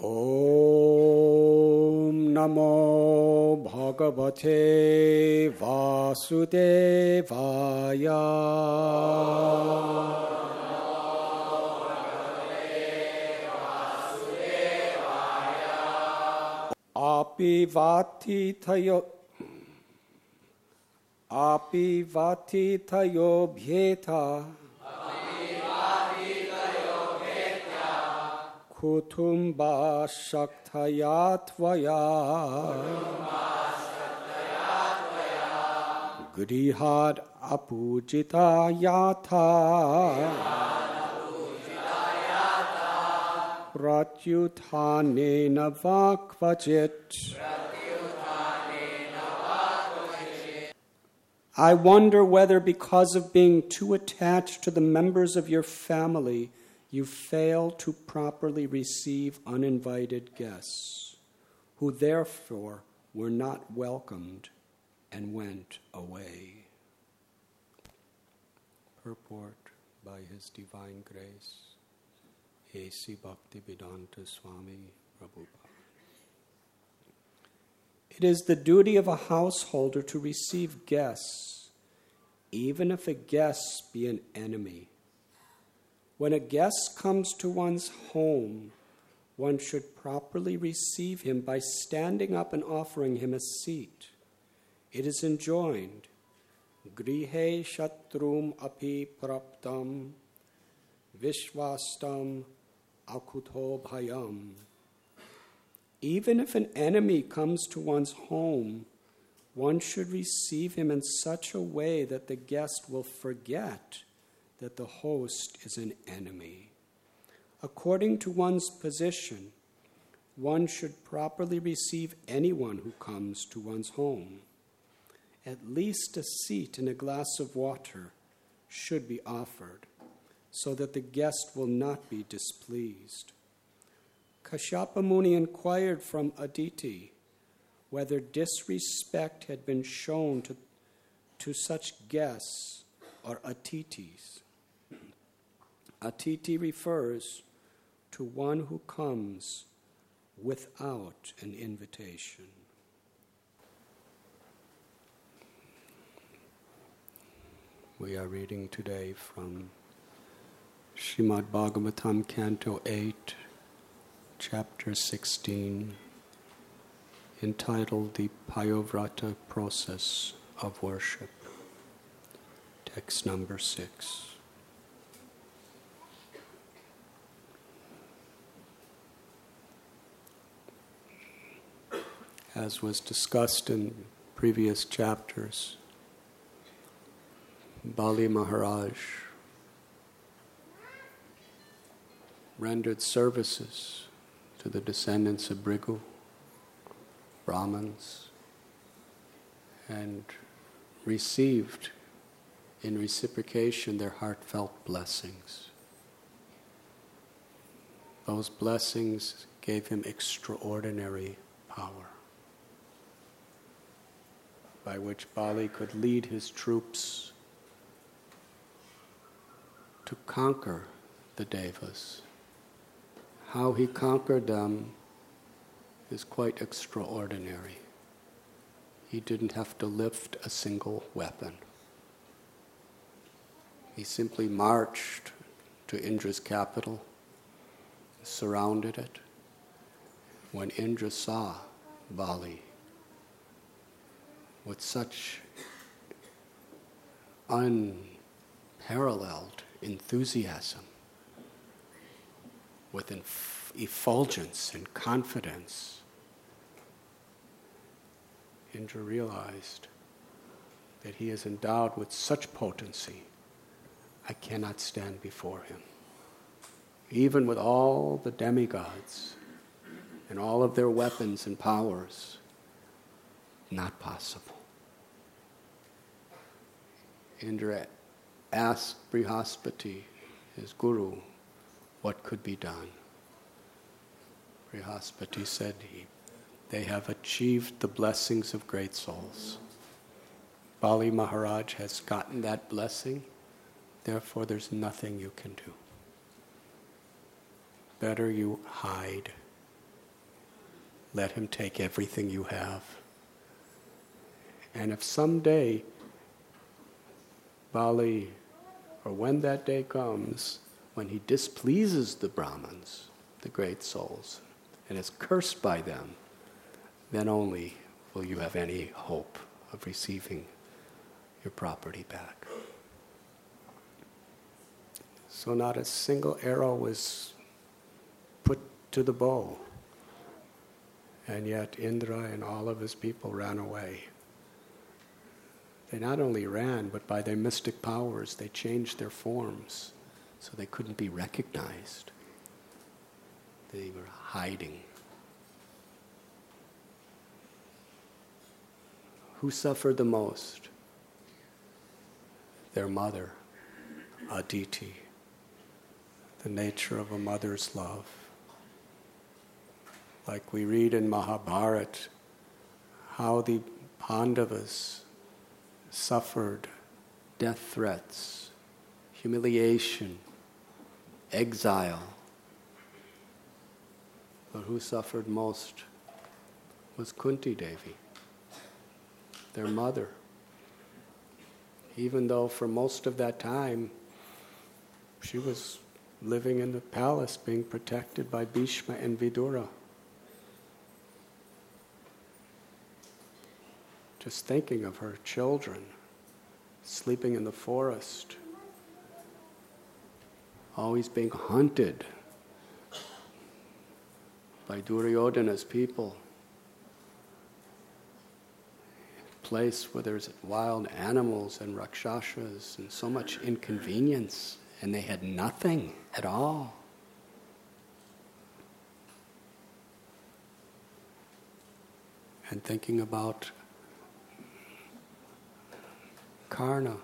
Om Namo Bhagavate Vasudevaya. Apivati tayo bhyeta Kutumba shaktaya tvaya Grihad apujita yata Pratyuthane navakvachit. I wonder whether because of being too attached to the members of your family, you fail to properly receive uninvited guests, who therefore were not welcomed and went away. Purport by His Divine Grace, A.C. Bhaktivedanta Swami Prabhupada. It is the duty of a householder to receive guests, even if a guest be an enemy. When a guest comes to one's home, one should properly receive him by standing up and offering him a seat. It is enjoined, Grihe shatrum api praptam vishvastam akuto bhayam. Even if an enemy comes to one's home, one should receive him in such a way that the guest will forget that the host is an enemy. According to one's position, one should properly receive anyone who comes to one's home. At least a seat and a glass of water should be offered, so that the guest will not be displeased. Kashyapa Muni inquired from Aditi whether disrespect had been shown to such guests or atitis. Atiti refers to one who comes without an invitation. We are reading today from Srimad Bhagavatam, Canto 8, Chapter 16, entitled The Payovrata Process of Worship. Text number 6. As was discussed in previous chapters, Bali Maharaj rendered services to the descendants of Bhrigu, Brahmins, and received in reciprocation their heartfelt blessings. Those blessings gave him extraordinary power, by which Bali could lead his troops to conquer the Devas. How he conquered them is quite extraordinary. He didn't have to lift a single weapon. He simply marched to Indra's capital, surrounded it. When Indra saw Bali with such unparalleled enthusiasm, with effulgence and confidence, Indra realized that he is endowed with such potency, I cannot stand before him. Even with all the demigods and all of their weapons and powers, not possible. Indra asked Brihaspati, his guru, what could be done. Brihaspati said they have achieved the blessings of great souls. Bali Maharaj has gotten that blessing, therefore there's nothing you can do. Better you hide let him take everything you have. And if someday Bali, or when that day comes, when he displeases the Brahmins, the great souls, and is cursed by them, then only will you have any hope of receiving your property back. So not a single arrow was put to the bow, and yet Indra and all of his people ran away. They not only ran, but by their mystic powers, they changed their forms so they couldn't be recognized. They were hiding. Who suffered the most? Their mother, Aditi. The nature of a mother's love. Like we read in Mahabharata, how the Pandavas suffered death threats, humiliation, exile. But who suffered most was Kunti Devi, their mother. Even though for most of that time she was living in the palace being protected by Bhishma and Vidura. Just thinking of her children sleeping in the forest, always being hunted by Duryodhana's people. A place where there's wild animals and rakshasas and so much inconvenience, and they had nothing at all. And thinking about Karna,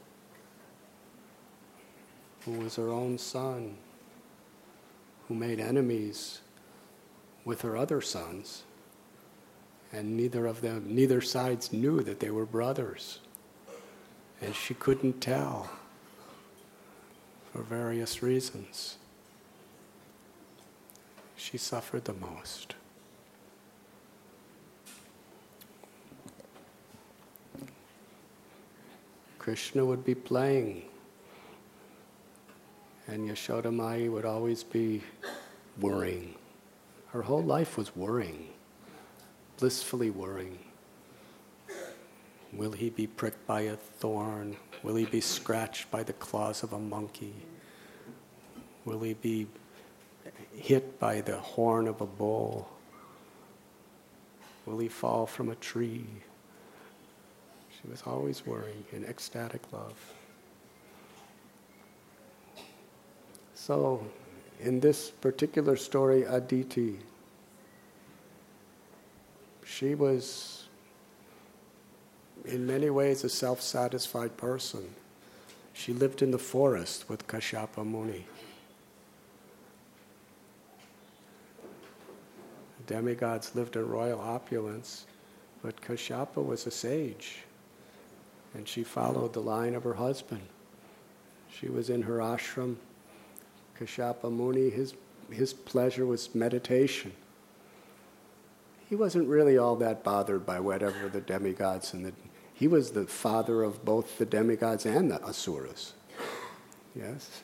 who was her own son, who made enemies with her other sons, and neither sides knew that they were brothers, and she couldn't tell for various reasons. She suffered the most. Krishna would be playing, and Yashoda Mai would always be worrying. Her whole life was worrying, blissfully worrying. Will he be pricked by a thorn? Will he be scratched by the claws of a monkey? Will he be hit by the horn of a bull? Will he fall from a tree? She was always worrying in ecstatic love. So, in this particular story, Aditi, she was in many ways a self-satisfied person. She lived in the forest with Kashyapa Muni. The demigods lived in royal opulence, but Kashyapa was a sage, and she followed the line of her husband. She was in her ashram. Kashyapa Muni, his pleasure was meditation. He wasn't really all that bothered by whatever the demigods he was the father of both the demigods and the asuras. Yes?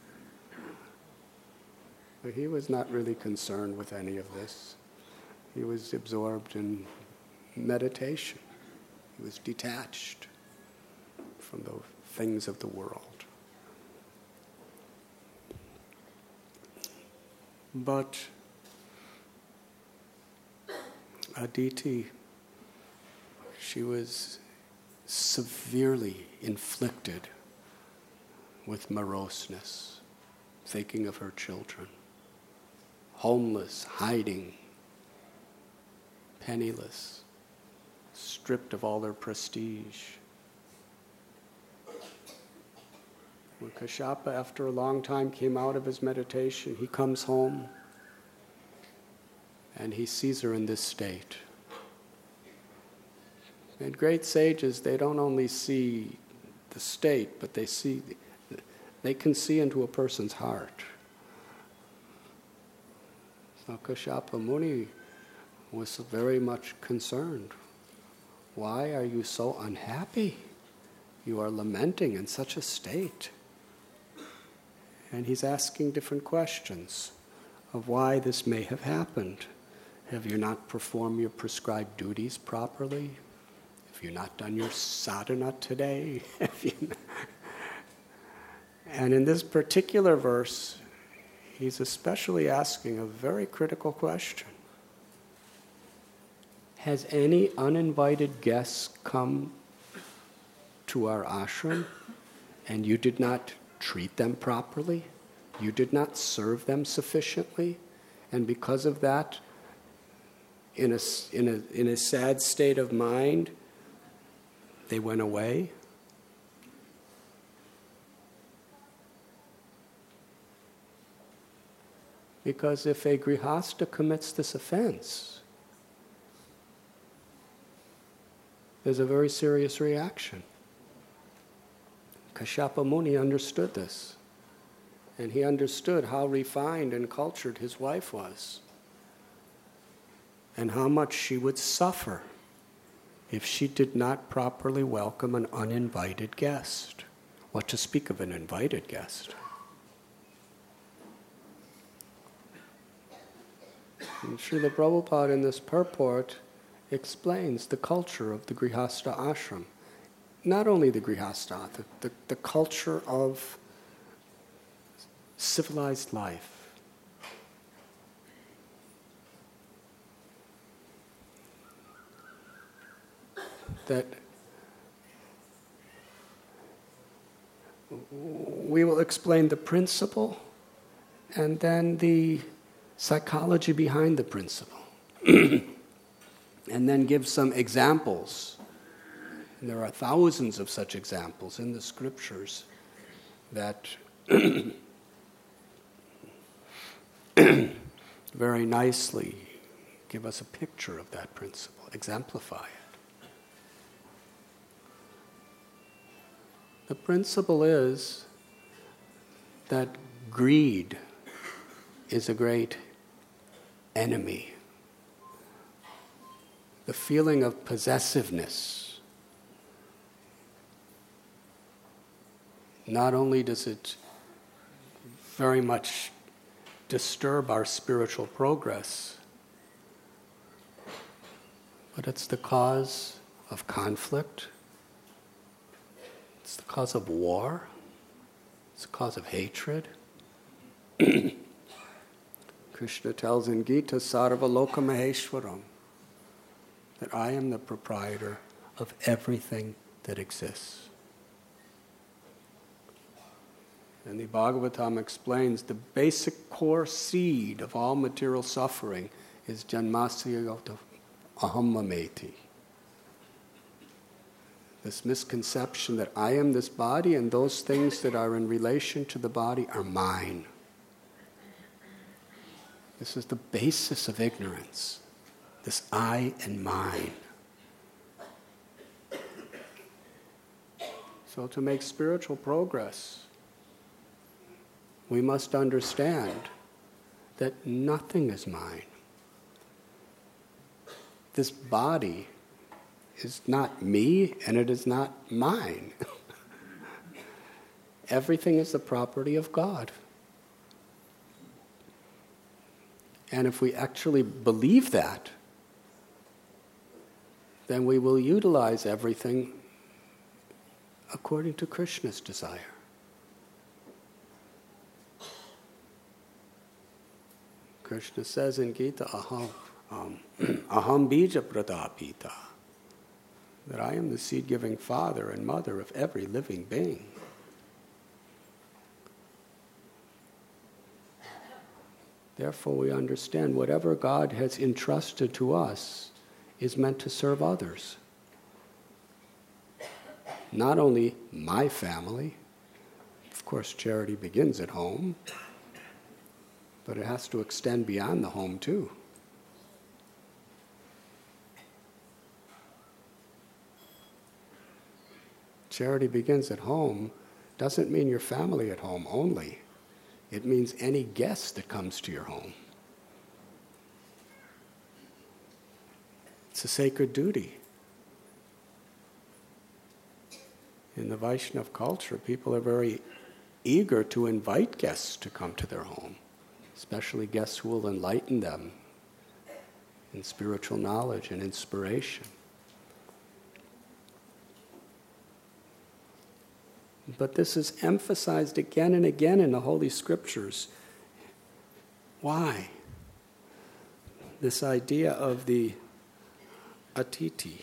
But he was not really concerned with any of this. He was absorbed in meditation. He was detached from the things of the world. But Aditi, she was severely inflicted with moroseness, thinking of her children, homeless, hiding, penniless, stripped of all their prestige. When Kashyapa, after a long time, came out of his meditation, he comes home and he sees her in this state. And great sages, they don't only see the state, but they can see into a person's heart. So Kashyapa Muni was very much concerned. Why are you so unhappy? You are lamenting in such a state. And he's asking different questions of why this may have happened. Have you not performed your prescribed duties properly? Have you not done your sadhana today? And in this particular verse, he's especially asking a very critical question. Has any uninvited guests come to our ashram and you did not treat them properly? You did not serve them sufficiently? And because of that, in a sad state of mind, they went away? Because if a grihasta commits this offense, there's a very serious reaction. Kashyapa Muni understood this. And he understood how refined and cultured his wife was. And how much she would suffer if she did not properly welcome an uninvited guest. What to speak of an invited guest? And Srila Prabhupada in this purport explains the culture of the Grihastha ashram. Not only the Grihastha, the culture of civilized life. That we will explain the principle and then the psychology behind the principle. And then give some examples. And there are thousands of such examples in the scriptures that very nicely give us a picture of that principle, exemplify it. The principle is that greed is a great enemy. The feeling of possessiveness, not only does it very much disturb our spiritual progress, but it's the cause of conflict, it's the cause of war, it's the cause of hatred. Krishna tells in Gita, Sarva Loka Maheshwaram, that I am the proprietor of everything that exists. And the Bhagavatam explains the basic core seed of all material suffering is Janmasya Aham Mameti. This misconception that I am this body and those things that are in relation to the body are mine. This is the basis of ignorance, this I and mine. So to make spiritual progress, we must understand that nothing is mine. This body is not me and it is not mine. Everything is the property of God. And if we actually believe that, then we will utilize everything according to Krishna's desire. Krishna says in Gita, Aham bija pradapita, that I am the seed-giving father and mother of every living being. Therefore, we understand whatever God has entrusted to us is meant to serve others. Not only my family, of course, charity begins at home, but it has to extend beyond the home too. Charity begins at home doesn't mean your family at home only. It means any guest that comes to your home. a sacred duty. In the Vaishnava culture, people are very eager to invite guests to come to their home, especially guests who will enlighten them in spiritual knowledge and inspiration. But this is emphasized again and again in the Holy Scriptures. Why? This idea of the atiti,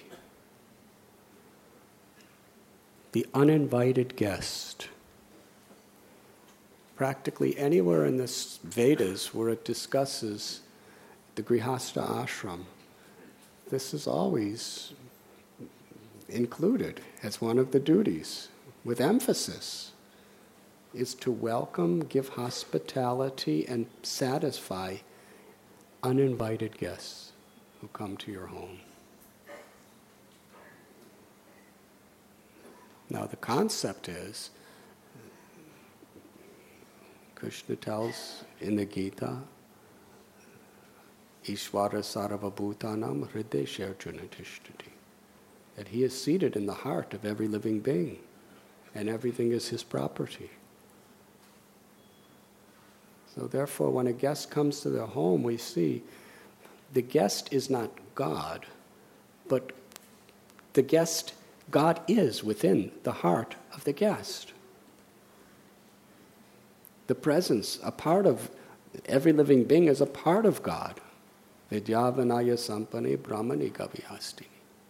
the uninvited guest. Practically anywhere in the Vedas where it discusses the Grihastha ashram, this is always included as one of the duties, with emphasis, is to welcome, give hospitality, and satisfy uninvited guests who come to your home. Now the concept is, Krishna tells in the Gita, Ishvara sarva bhutanam hrideshe arjuna tishtati, that he is seated in the heart of every living being, and everything is his property. So therefore, when a guest comes to the home, we see the guest is not God, but the guest, God is within the heart of the guest. The presence, a part of every living being is a part of God. Vidyavanaya sampane brahmani gavihastini.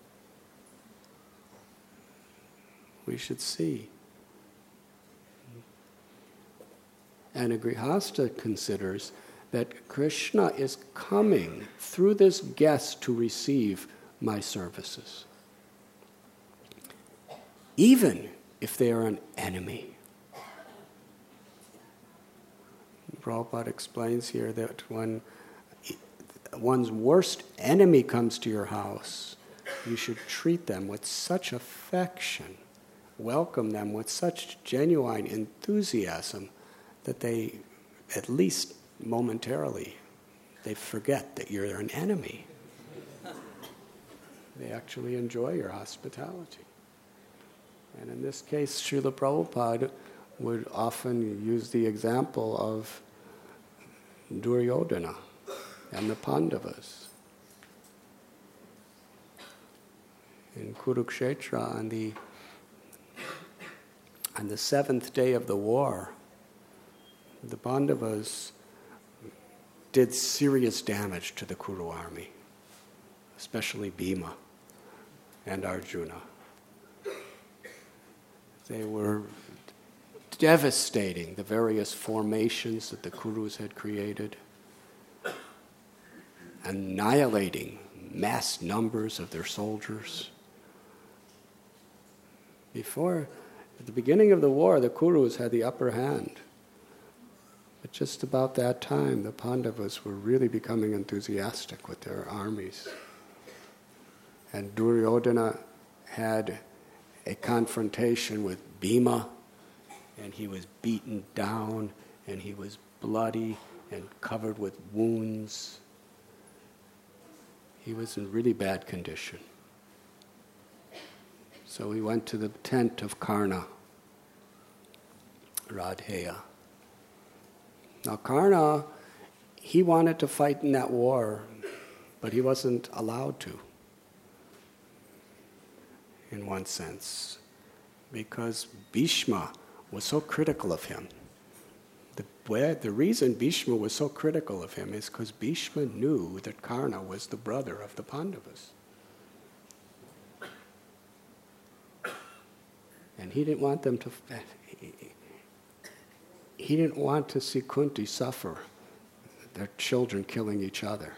We should see. And a Grihastha considers that Krishna is coming through this guest to receive my services, even if they are an enemy. Prabhupada explains here that when one's worst enemy comes to your house, you should treat them with such affection, welcome them with such genuine enthusiasm that they, at least momentarily, they forget that you're an enemy. They actually enjoy your hospitality. And in this case, Srila Prabhupada would often use the example of Duryodhana and the Pandavas. In Kurukshetra, on the seventh day of the war, the Pandavas did serious damage to the Kuru army, especially Bhima and Arjuna. They were devastating the various formations that the Kurus had created, annihilating mass numbers of their soldiers. At the beginning of the war, the Kurus had the upper hand. But just about that time, the Pandavas were really becoming enthusiastic with their armies. And Duryodhana had a confrontation with Bhima, and he was beaten down, and he was bloody and covered with wounds. He was in really bad condition. So he went to the tent of Karna, Radheya. Now Karna, he wanted to fight in that war, but he wasn't allowed to, in one sense, because Bhishma was so critical of him. The reason Bhishma was so critical of him is because Bhishma knew that Karna was the brother of the Pandavas. And he didn't want them to... He didn't want to see Kunti suffer, their children killing each other.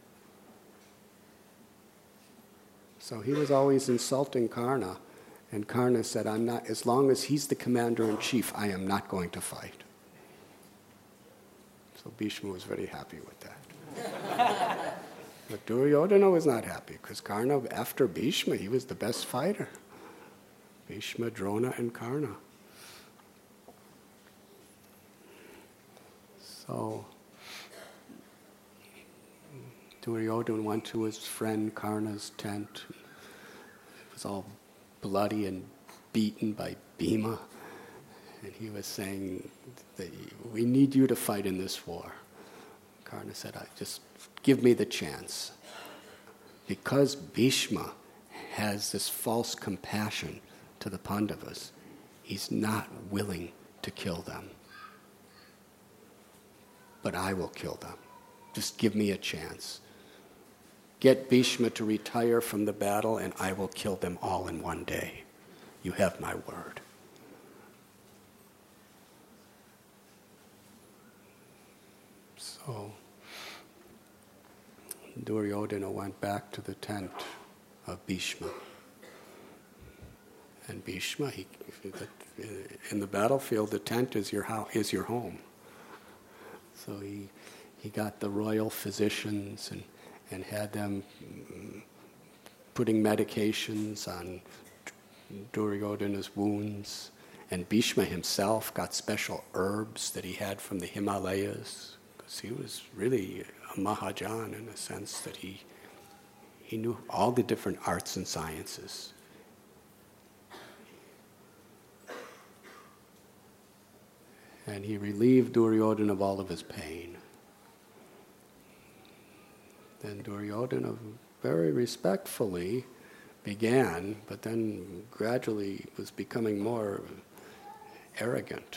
So he was always insulting Karna, and Karna said, "I'm not, as long as he's the commander-in-chief, I am not going to fight." So Bhishma was very happy with that. But Duryodhana was not happy, because Karna, after Bhishma, he was the best fighter. Bhishma, Drona, and Karna. Duryodhana went to his friend Karna's tent. It was all bloody and beaten by Bhima. And he was saying, that we need you to fight in this war. Karna said, just give me the chance. Because Bhishma has this false compassion to the Pandavas, he's not willing to kill them. But I will kill them. Just give me a chance. Get Bhishma to retire from the battle and I will kill them all in one day. You have my word. So Duryodhana went back to the tent of Bhishma. And Bhishma, in the battlefield, the tent is your home. So he got the royal physicians and had them putting medications on Duryodhana's wounds. And Bhishma himself got special herbs that he had from the Himalayas. Because he was really a Mahajan in a sense that he knew all the different arts and sciences. And he relieved Duryodhana of all of his pain. Then Duryodhana very respectfully began, but then gradually was becoming more arrogant.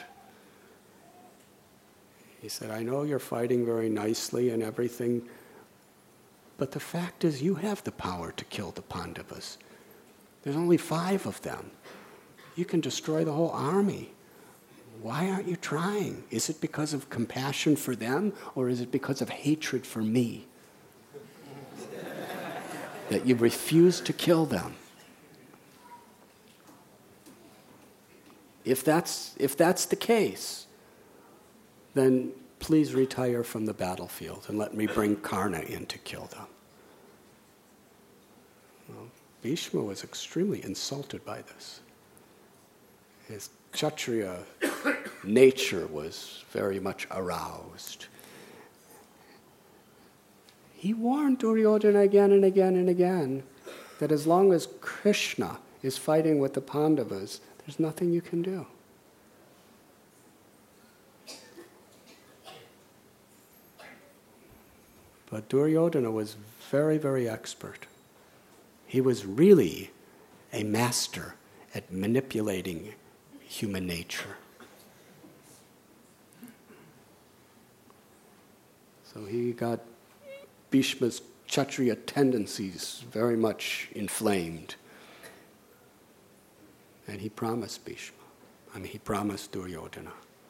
He said, I know you're fighting very nicely and everything, but the fact is you have the power to kill the Pandavas. There's only 5 of them. You can destroy the whole army. Why aren't you trying? Is it because of compassion for them, or is it because of hatred for me that you refuse to kill them? If that's the case, then please retire from the battlefield and let me bring Karna in to kill them. Well, Bhishma was extremely insulted by this. His Kshatriya nature was very much aroused. He warned Duryodhana again and again and again that as long as Krishna is fighting with the Pandavas, there's nothing you can do. But Duryodhana was very, very expert. He was really a master at manipulating human nature. So he got Bhishma's Kshatriya tendencies very much inflamed. And he promised he promised Duryodhana.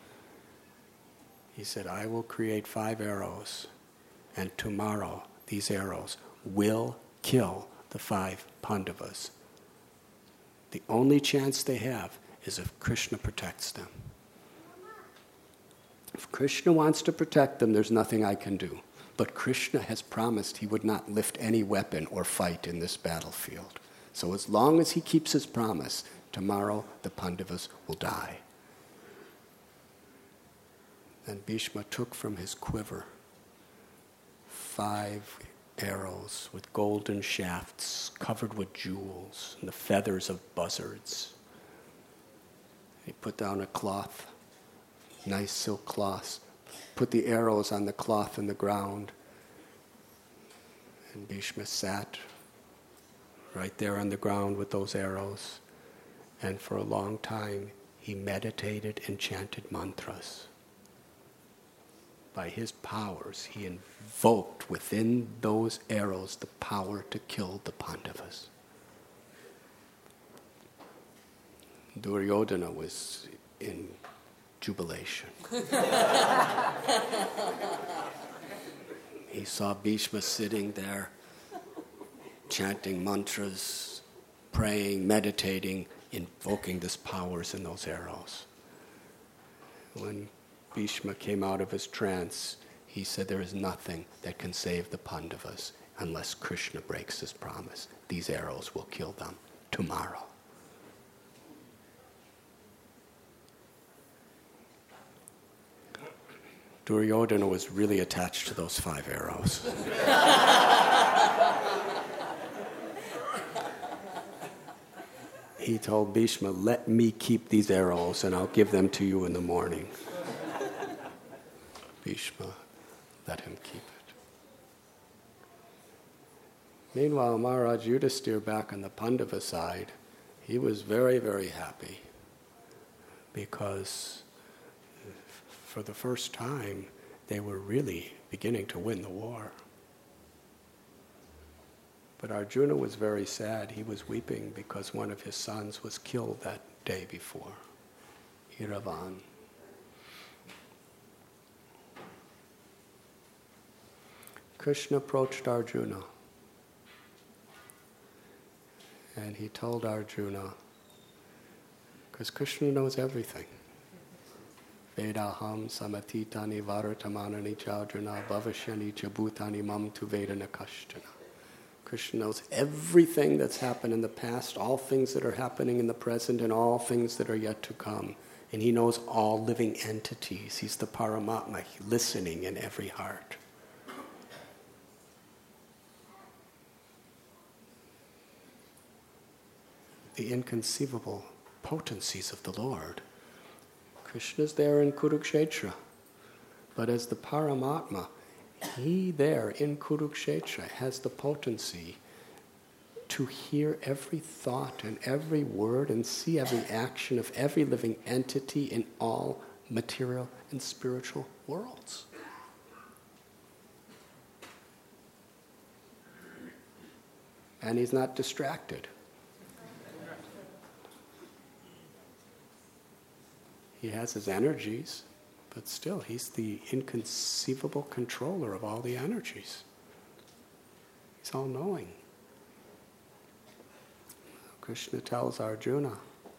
He said, I will create 5 arrows, and tomorrow these arrows will kill the 5 Pandavas. The only chance they have is if Krishna protects them. If Krishna wants to protect them, there's nothing I can do. But Krishna has promised he would not lift any weapon or fight in this battlefield. So as long as he keeps his promise, tomorrow the Pandavas will die. Then Bhishma took from his quiver 5 arrows with golden shafts covered with jewels and the feathers of buzzards. He put down a cloth, nice silk cloth, put the arrows on the cloth in the ground, and Bhishma sat right there on the ground with those arrows, and for a long time he meditated and chanted mantras. By his powers, he invoked within those arrows the power to kill the Pandavas. Duryodhana was in jubilation. He saw Bhishma sitting there, chanting mantras, praying, meditating, invoking these powers in those arrows. When Bhishma came out of his trance, he said, there is nothing that can save the Pandavas unless Krishna breaks his promise. These arrows will kill them tomorrow. Duryodhana was really attached to those 5 arrows. He told Bhishma, let me keep these arrows and I'll give them to you in the morning. Bhishma let him keep it. Meanwhile, Maharaj Yudhisthira back on the Pandava side, he was very, very happy because for the first time they were really beginning to win the war. But Arjuna was very sad. He was weeping because one of his sons was killed that day before, Iravan. Krishna approached Arjuna and he told Arjuna, because Krishna knows everything. Vedaham samatitani varatamanani chārdjuna bhavishyani cha bhutani mam tu vedana kashtana. Krishna knows everything that's happened in the past, all things that are happening in the present, and all things that are yet to come. And he knows all living entities. He's the Paramatma, listening in every heart. The inconceivable potencies of the Lord. Krishna's there in Kurukshetra, but as the Paramatma, he there in Kurukshetra has the potency to hear every thought and every word and see every action of every living entity in all material and spiritual worlds. And he's not distracted. He has his energies, but still, he's the inconceivable controller of all the energies. He's all-knowing. Krishna tells Arjuna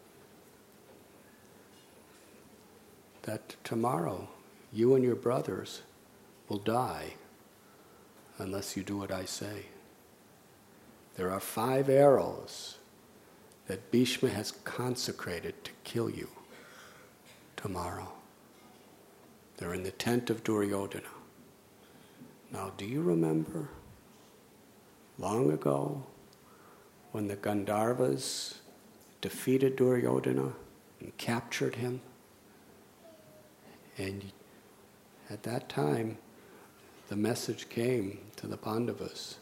that tomorrow you and your brothers will die unless you do what I say. There are 5 arrows that Bhishma has consecrated to kill you tomorrow. They're in the tent of Duryodhana. Now, do you remember long ago when the Gandharvas defeated Duryodhana and captured him? And at that time, the message came to the Pandavas.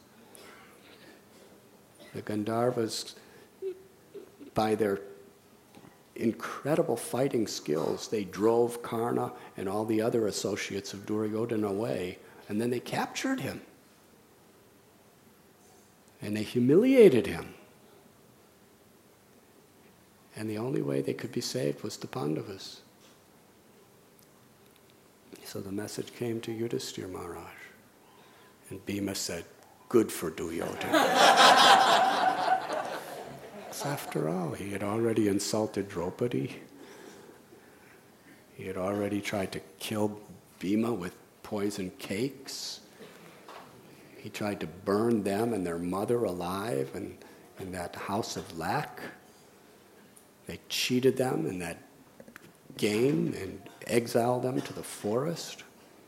The Gandharvas, by their incredible fighting skills, they drove Karna and all the other associates of Duryodhana away, and then they captured him. And they humiliated him. And the only way they could be saved was the Pandavas. So the message came to Yudhisthira Maharaj. And Bhima said, good for Duryodhana. After all, he had already insulted Draupadi. He had already tried to kill Bhima with poison cakes. He tried to burn them and their mother alive in that house of lac. They cheated them in that game and exiled them to the forest.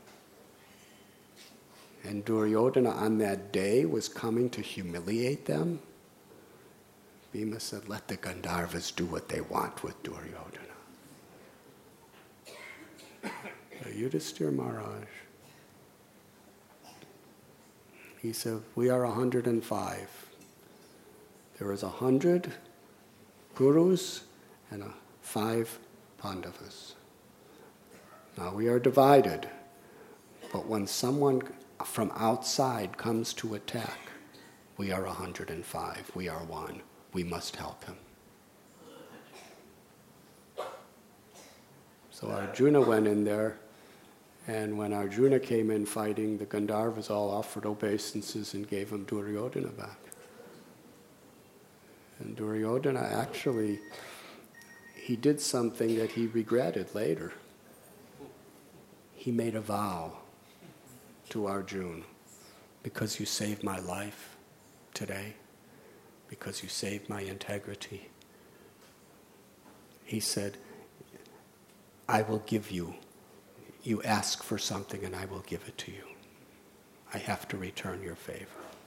And Duryodhana on that day was coming to humiliate them. Bhima said, let the Gandharvas do what they want with Duryodhana. Yudhisthira Maharaj, he said, we are 105. There is 100 Kurus and 5 Pandavas. Now we are divided, but when someone from outside comes to attack, we are 105. We are one. We must help him. So Arjuna went in there, and when Arjuna came in fighting, the Gandharvas all offered obeisances and gave him Duryodhana back. And Duryodhana actually, he did something that he regretted later. He made a vow to Arjuna, because you saved my life today, because you saved my integrity. He said, I will give you you ask for something and I will give it to you. I have to return your favor.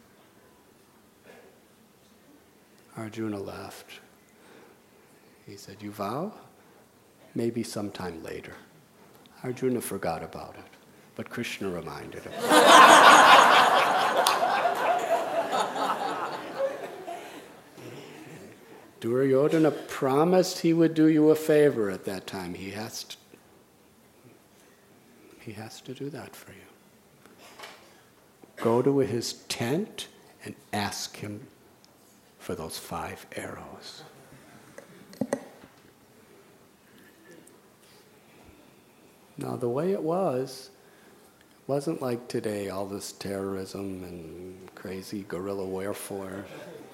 Arjuna laughed. He said, you vow? Maybe sometime later. Arjuna forgot about it, but Krishna reminded him. Duryodhana promised he would do you a favor at that time. He has to do that for you. Go to his tent and ask him for those 5 arrows. Now, the way it wasn't like today, all this terrorism and crazy guerrilla warfare.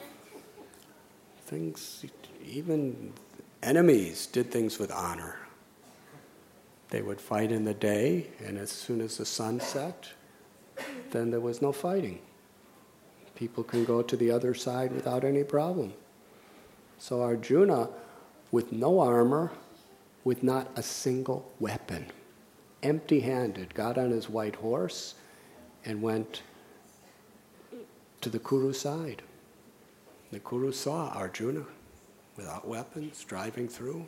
Things, even enemies did things with honor. They would fight in the day, and as soon as the sun set, then there was no fighting. People can go to the other side without any problem. So Arjuna, with no armor, with not a single weapon, empty-handed, got on his white horse and went to the Kuru side. The Kuru saw Arjuna without weapons, driving through.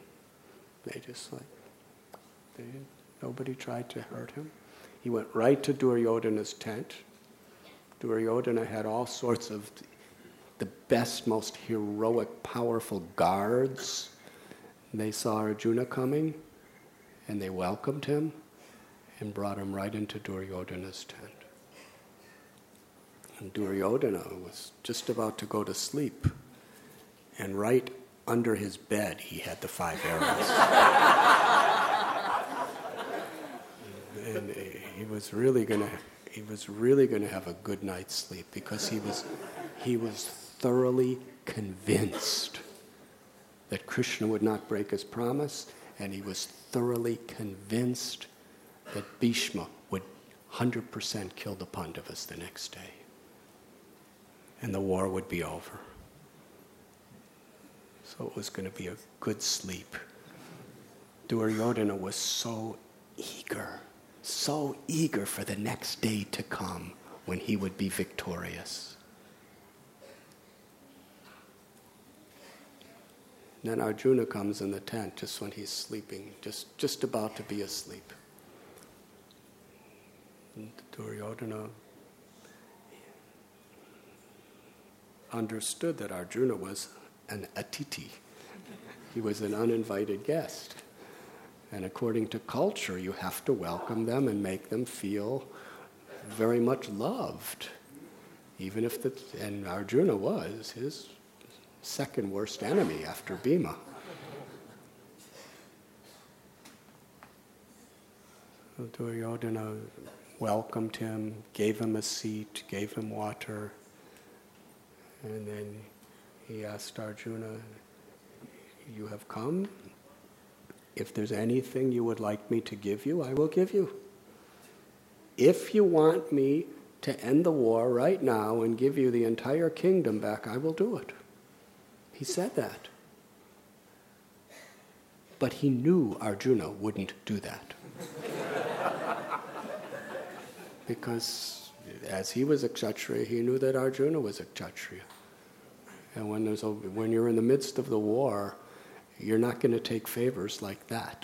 Nobody tried to hurt him. He went right to Duryodhana's tent. Duryodhana had all sorts of the best, most heroic, powerful guards. They saw Arjuna coming, and they welcomed him and brought him right into Duryodhana's tent. And Duryodhana was just about to go to sleep, and right under his bed he had the 5 arrows. And he was really going to have a good night's sleep, because he was thoroughly convinced that Krishna would not break his promise, and he was thoroughly convinced that Bhishma would 100% kill the Pandavas the next day, and the war would be over. So it was going to be a good sleep. Duryodhana was so eager for the next day to come when he would be victorious. Then Arjuna comes in the tent just when he's sleeping, just about to be asleep. And Duryodhana understood that Arjuna was an atiti. He was an uninvited guest. And according to culture, you have to welcome them and make them feel very much loved. Even if and Arjuna was his second worst enemy after Bhima. So Duryodhana welcomed him, gave him a seat, gave him water, and then he asked Arjuna, you have come? If there's anything you would like me to give you, I will give you. If you want me to end the war right now and give you the entire kingdom back, I will do it. He said that. But he knew Arjuna wouldn't do that. Because as he was a Kshatriya, he knew that Arjuna was a Kshatriya. And when you're in the midst of the war, you're not going to take favors like that.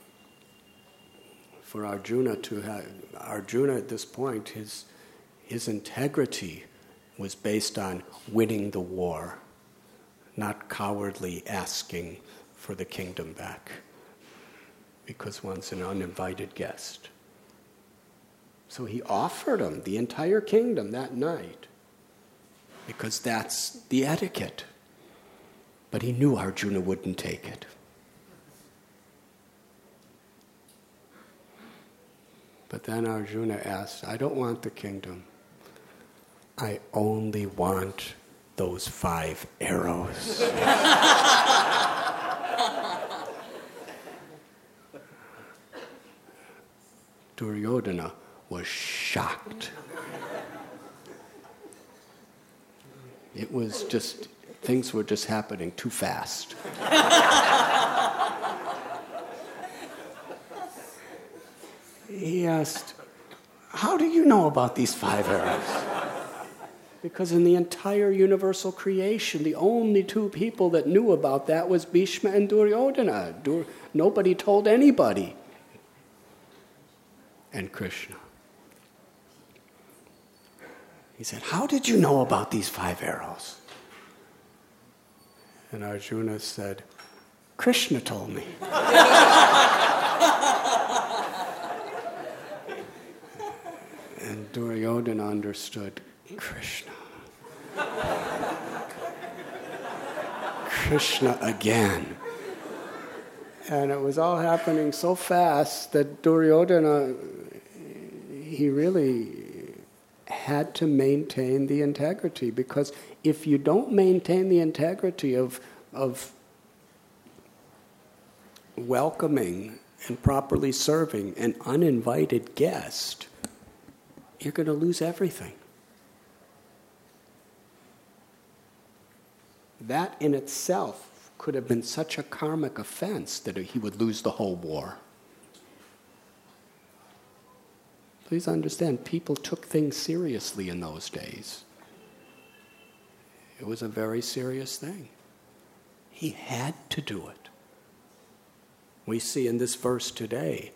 For Arjuna at this point, his integrity was based on winning the war, not cowardly asking for the kingdom back, because one's an uninvited guest. So he offered him the entire kingdom that night, because that's the etiquette. But he knew Arjuna wouldn't take it. But then Arjuna asked, I don't want the kingdom. I only want those 5 arrows. Duryodhana was shocked. It was just, things were just happening too fast. he asked, how do you know about these 5 arrows? Because in the entire universal creation, the only 2 people that knew about that was Bhishma and Duryodhana. Nobody told anybody. And Krishna. He said, how did you know about these 5 arrows? And Arjuna said, Krishna told me. And Duryodhana understood Krishna. Krishna again. And it was all happening so fast that Duryodhana, he really had to maintain the integrity, because if you don't maintain the integrity of welcoming and properly serving an uninvited guest, you're going to lose everything. That in itself could have been such a karmic offense that he would lose the whole war. Please understand, people took things seriously in those days. It was a very serious thing. He had to do it. We see in this verse today,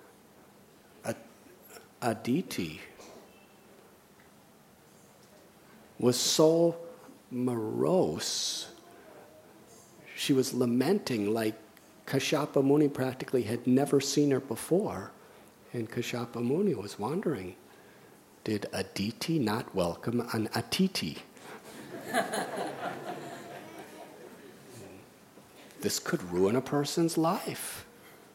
Aditi was so morose. She was lamenting like Kashyapa Muni practically had never seen her before. And Kashyapa Muni was wondering, did Aditi not welcome an Atiti? This could ruin a person's life.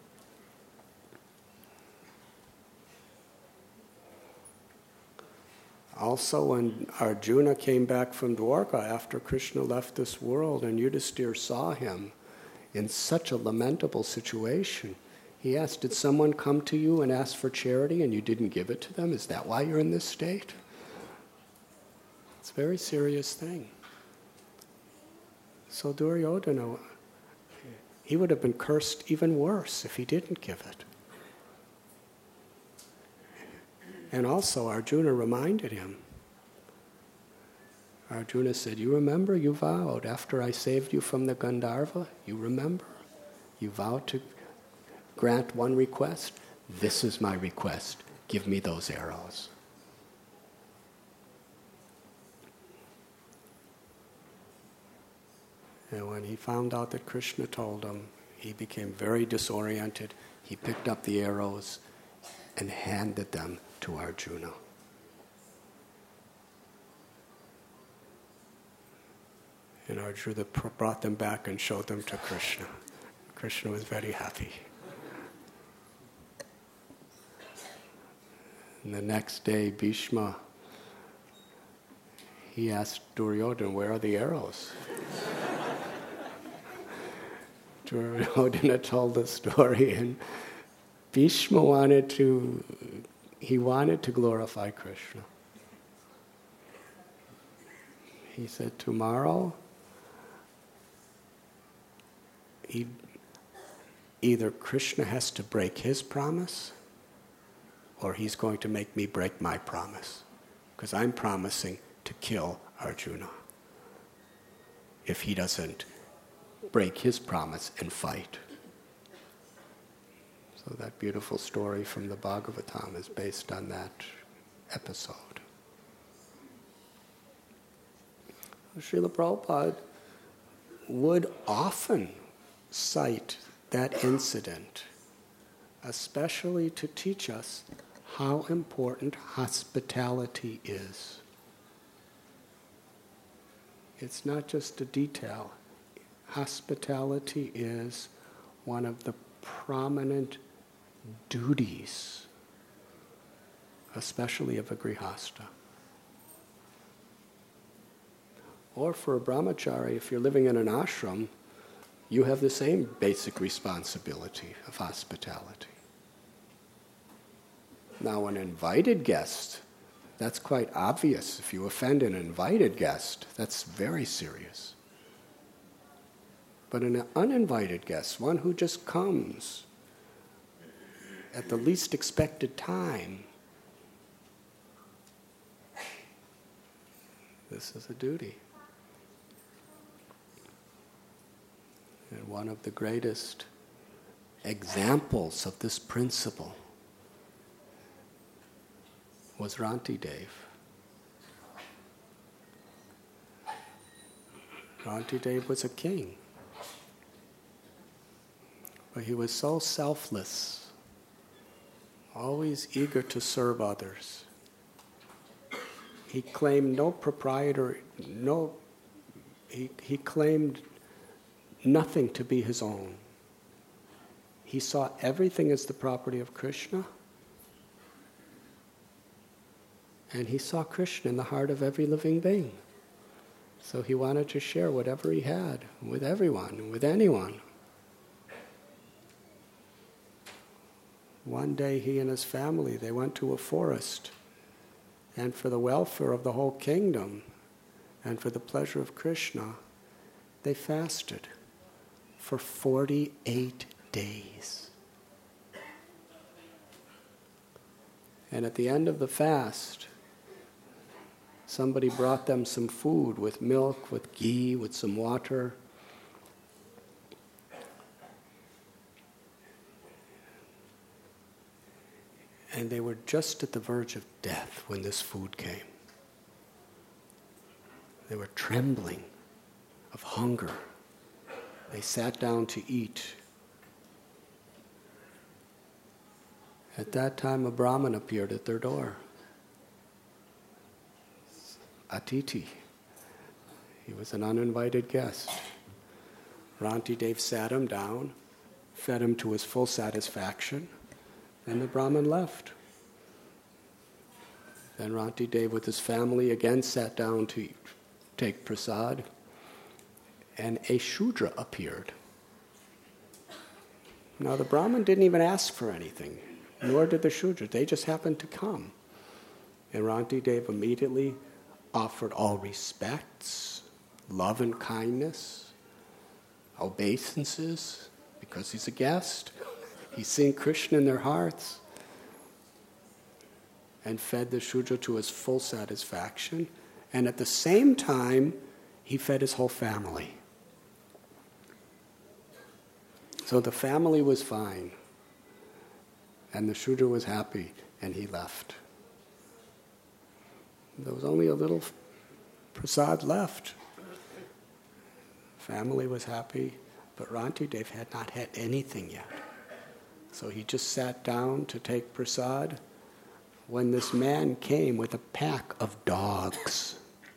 Also, when Arjuna came back from Dwarka after Krishna left this world and Yudhisthira saw him in such a lamentable situation, he asked, did someone come to you and ask for charity and you didn't give it to them? Is that why you're in this state? It's a very serious thing. So Duryodhana, he would have been cursed even worse if he didn't give it. And also Arjuna reminded him. Arjuna said, you remember, you vowed, after I saved you from the Gandharva, you remember? You vowed to grant one request. This is my request. Give me those arrows. And when he found out that Krishna told him, he became very disoriented. He picked up the arrows and handed them to Arjuna. And Arjuna brought them back and showed them to Krishna. Krishna was very happy. And the next day, Bhishma, he asked Duryodhana, where are the arrows? Duryodhana told the story, and Bhishma wanted to glorify Krishna. He said, tomorrow, either Krishna has to break his promise, or he's going to make me break my promise, because I'm promising to kill Arjuna if he doesn't break his promise and fight. So that beautiful story from the Bhagavatam is based on that episode. Srila Prabhupada would often cite that incident, especially to teach us how important hospitality is. It's not just a detail. Hospitality is one of the prominent duties, especially of a grihasta. Or for a brahmachari, if you're living in an ashram, you have the same basic responsibility of hospitality. Now, an invited guest, that's quite obvious. If you offend an invited guest, that's very serious. But an uninvited guest, one who just comes at the least expected time. This is a duty. And one of the greatest examples of this principle was Rantidev. Rantidev was a king, but he was so selfless, always eager to serve others. He claimed no proprietor, he claimed nothing to be his own. He saw everything as the property of Krishna, and he saw Krishna in the heart of every living being. So he wanted to share whatever he had with everyone, with anyone. One day he and his family, they went to a forest, and for the welfare of the whole kingdom and for the pleasure of Krishna, they fasted for 48 days. And at the end of the fast, somebody brought them some food with milk, with ghee, with some water. And they were just at the verge of death when this food came. They were trembling of hunger. They sat down to eat. At that time, a Brahmin appeared at their door. Atiti. He was an uninvited guest. Rantidev sat him down, fed him to his full satisfaction, and the Brahmin left. Then Rantidev with his family again sat down to take prasad, and a Shudra appeared. Now the Brahmin didn't even ask for anything, nor did the Shudra. They just happened to come. And Rantidev immediately offered all respects, love and kindness, obeisances, because he's a guest. He's seen Krishna in their hearts, and fed the Shudra to his full satisfaction. And at the same time, he fed his whole family. So the family was fine, and the Shudra was happy, and he left. There was only a little prasad left. Family was happy, but Rantidev had not had anything yet. So he just sat down to take prasad when this man came with a pack of dogs.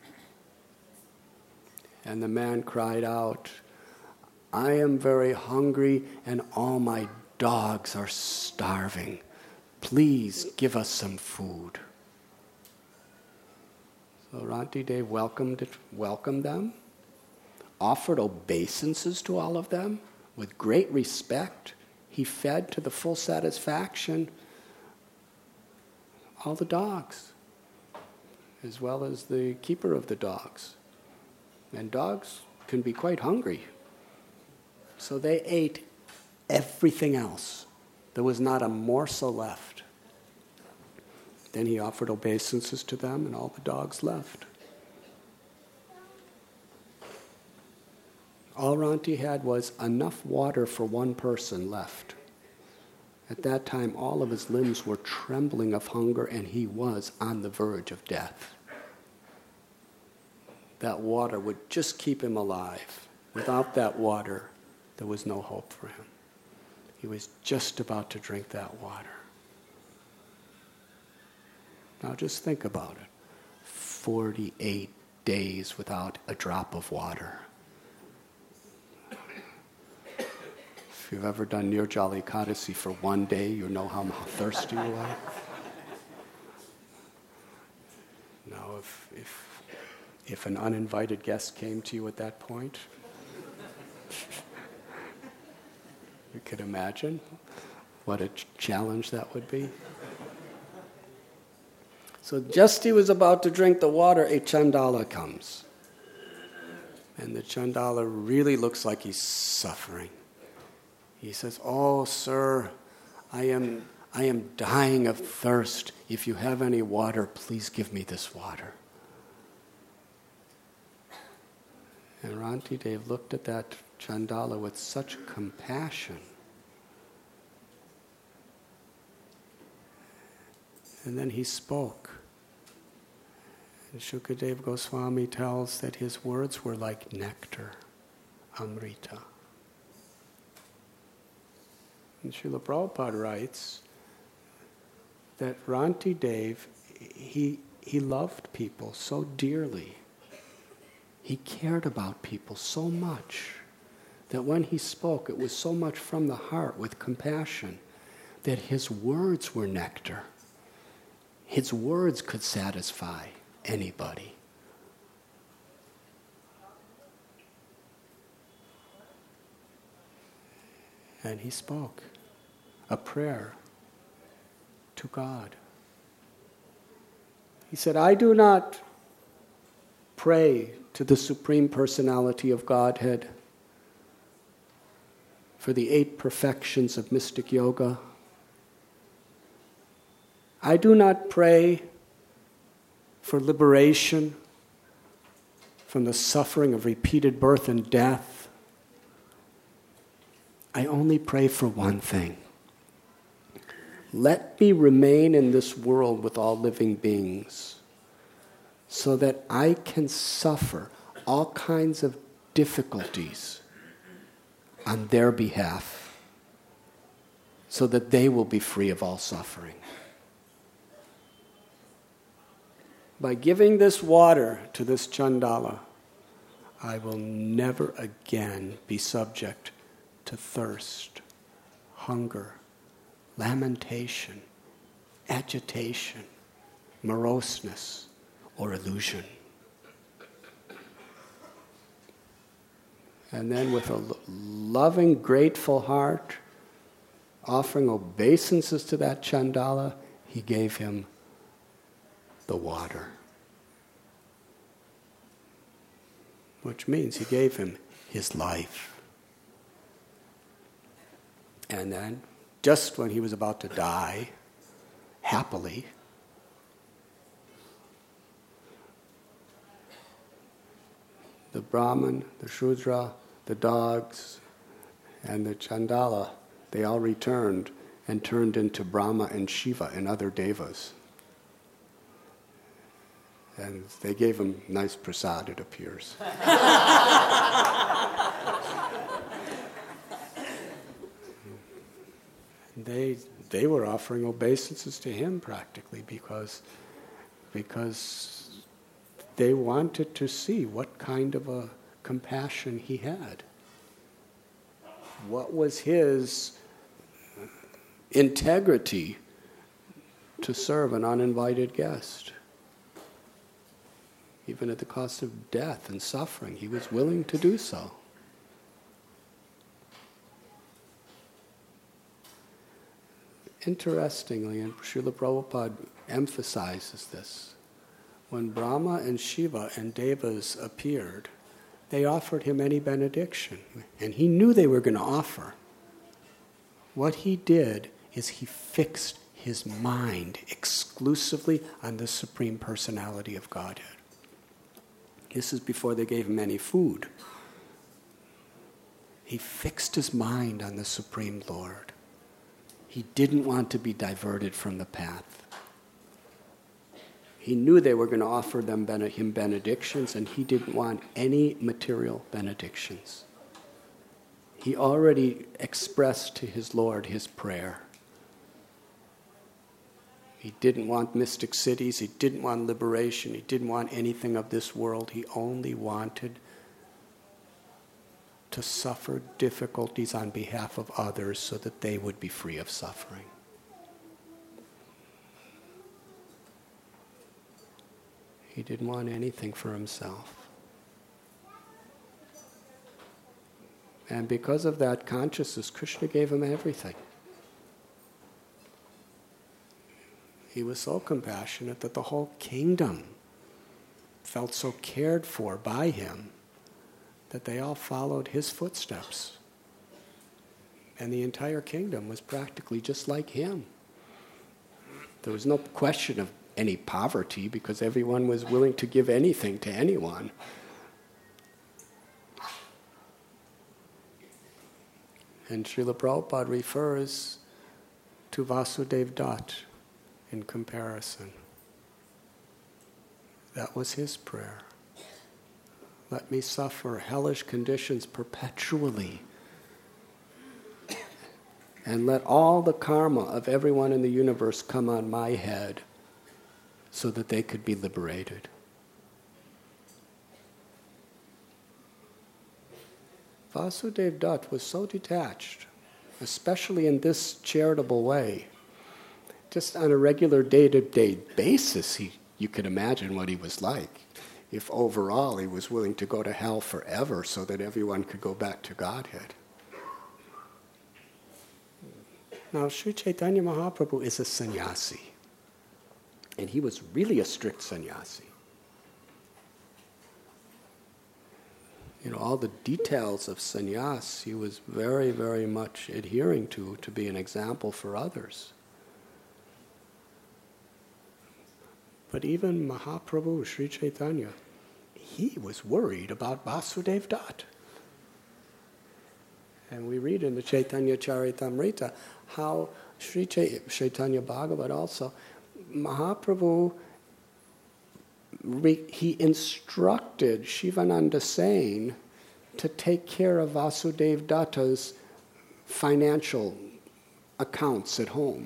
And the man cried out, "I am very hungry and all my dogs are starving. Please give us some food." So Rantidev welcomed them, offered obeisances to all of them with great respect. He fed to the full satisfaction all the dogs, as well as the keeper of the dogs. And dogs can be quite hungry. So they ate everything else. There was not a morsel left. Then he offered obeisances to them, and all the dogs left. All Ranti had was enough water for one person left. At that time, all of his limbs were trembling of hunger, and he was on the verge of death. That water would just keep him alive. Without that water, there was no hope for him. He was just about to drink that water. Now just think about it. 48 days without a drop of water. If you've ever done Nirjala Ekadasi for one day, you know how thirsty you are. Now, if an uninvited guest came to you at that point, you could imagine what a challenge that would be. So just he was about to drink the water, a Chandala comes. And the Chandala really looks like he's suffering. He says, "Oh, sir, I I am dying of thirst. If you have any water, please give me this water. And Rantidev looked at that Chandala with such compassion. And then he spoke. And Shukadeva Goswami tells that his words were like nectar, Amrita. And Srila Prabhupada writes that Rantidev, he loved people so dearly. He cared about people so much that when he spoke, it was so much from the heart with compassion that his words were nectar. His words could satisfy anybody. And he spoke a prayer to God. He said, I do not pray to the Supreme Personality of Godhead for the 8 perfections of mystic yoga. I do not pray for liberation from the suffering of repeated birth and death. I only pray for one thing. Let me remain in this world with all living beings so that I can suffer all kinds of difficulties on their behalf so that they will be free of all suffering. By giving this water to this Chandala, I will never again be subject to thirst, hunger, lamentation, agitation, moroseness, or illusion. And then with a loving, grateful heart, offering obeisances to that Chandala, he gave him the water. Which means he gave him his life. And then, just when he was about to die, happily, the Brahman, the Shudra, the dogs, and the Chandala, they all returned and turned into Brahma and Shiva and other devas. And they gave him nice prasad, it appears. They were offering obeisances to him practically because they wanted to see what kind of a compassion he had. What was his integrity to serve an uninvited guest? Even at the cost of death and suffering, he was willing to do so. Interestingly, and Srila Prabhupada emphasizes this, when Brahma and Shiva and Devas appeared, they offered him any benediction, and he knew they were going to offer. What he did is he fixed his mind exclusively on the Supreme Personality of Godhead. This is before they gave him any food. He fixed his mind on the Supreme Lord. He didn't want to be diverted from the path. He knew they were going to offer him benedictions, and he didn't want any material benedictions. He already expressed to his Lord his prayer. He didn't want mystic cities, he didn't want liberation, he didn't want anything of this world. He only wanted to suffer difficulties on behalf of others so that they would be free of suffering. He didn't want anything for himself. And because of that consciousness, Krishna gave him everything. He was so compassionate that the whole kingdom felt so cared for by him that they all followed his footsteps. And the entire kingdom was practically just like him. There was no question of any poverty because everyone was willing to give anything to anyone. And Srila Prabhupada refers to Vasudev Dutt in comparison. That was his prayer. Let me suffer hellish conditions perpetually. And let all the karma of everyone in the universe come on my head so that they could be liberated. Vasudev Dutt was so detached, especially in this charitable way. Just on a regular day-to-day basis, you could imagine what he was like. If overall he was willing to go to hell forever so that everyone could go back to Godhead. Now, Sri Chaitanya Mahaprabhu is a sannyasi. And he was really a strict sannyasi. All the details of sannyas he was very, very much adhering to be an example for others. But even Mahaprabhu, Sri Chaitanya, he was worried about Vasudev Dutt. And we read in the Chaitanya Charitamrita how Sri Chaitanya Bhagavat also, Mahaprabhu, he instructed Shivananda Sain to take care of Vasudev Dutta's financial accounts at home.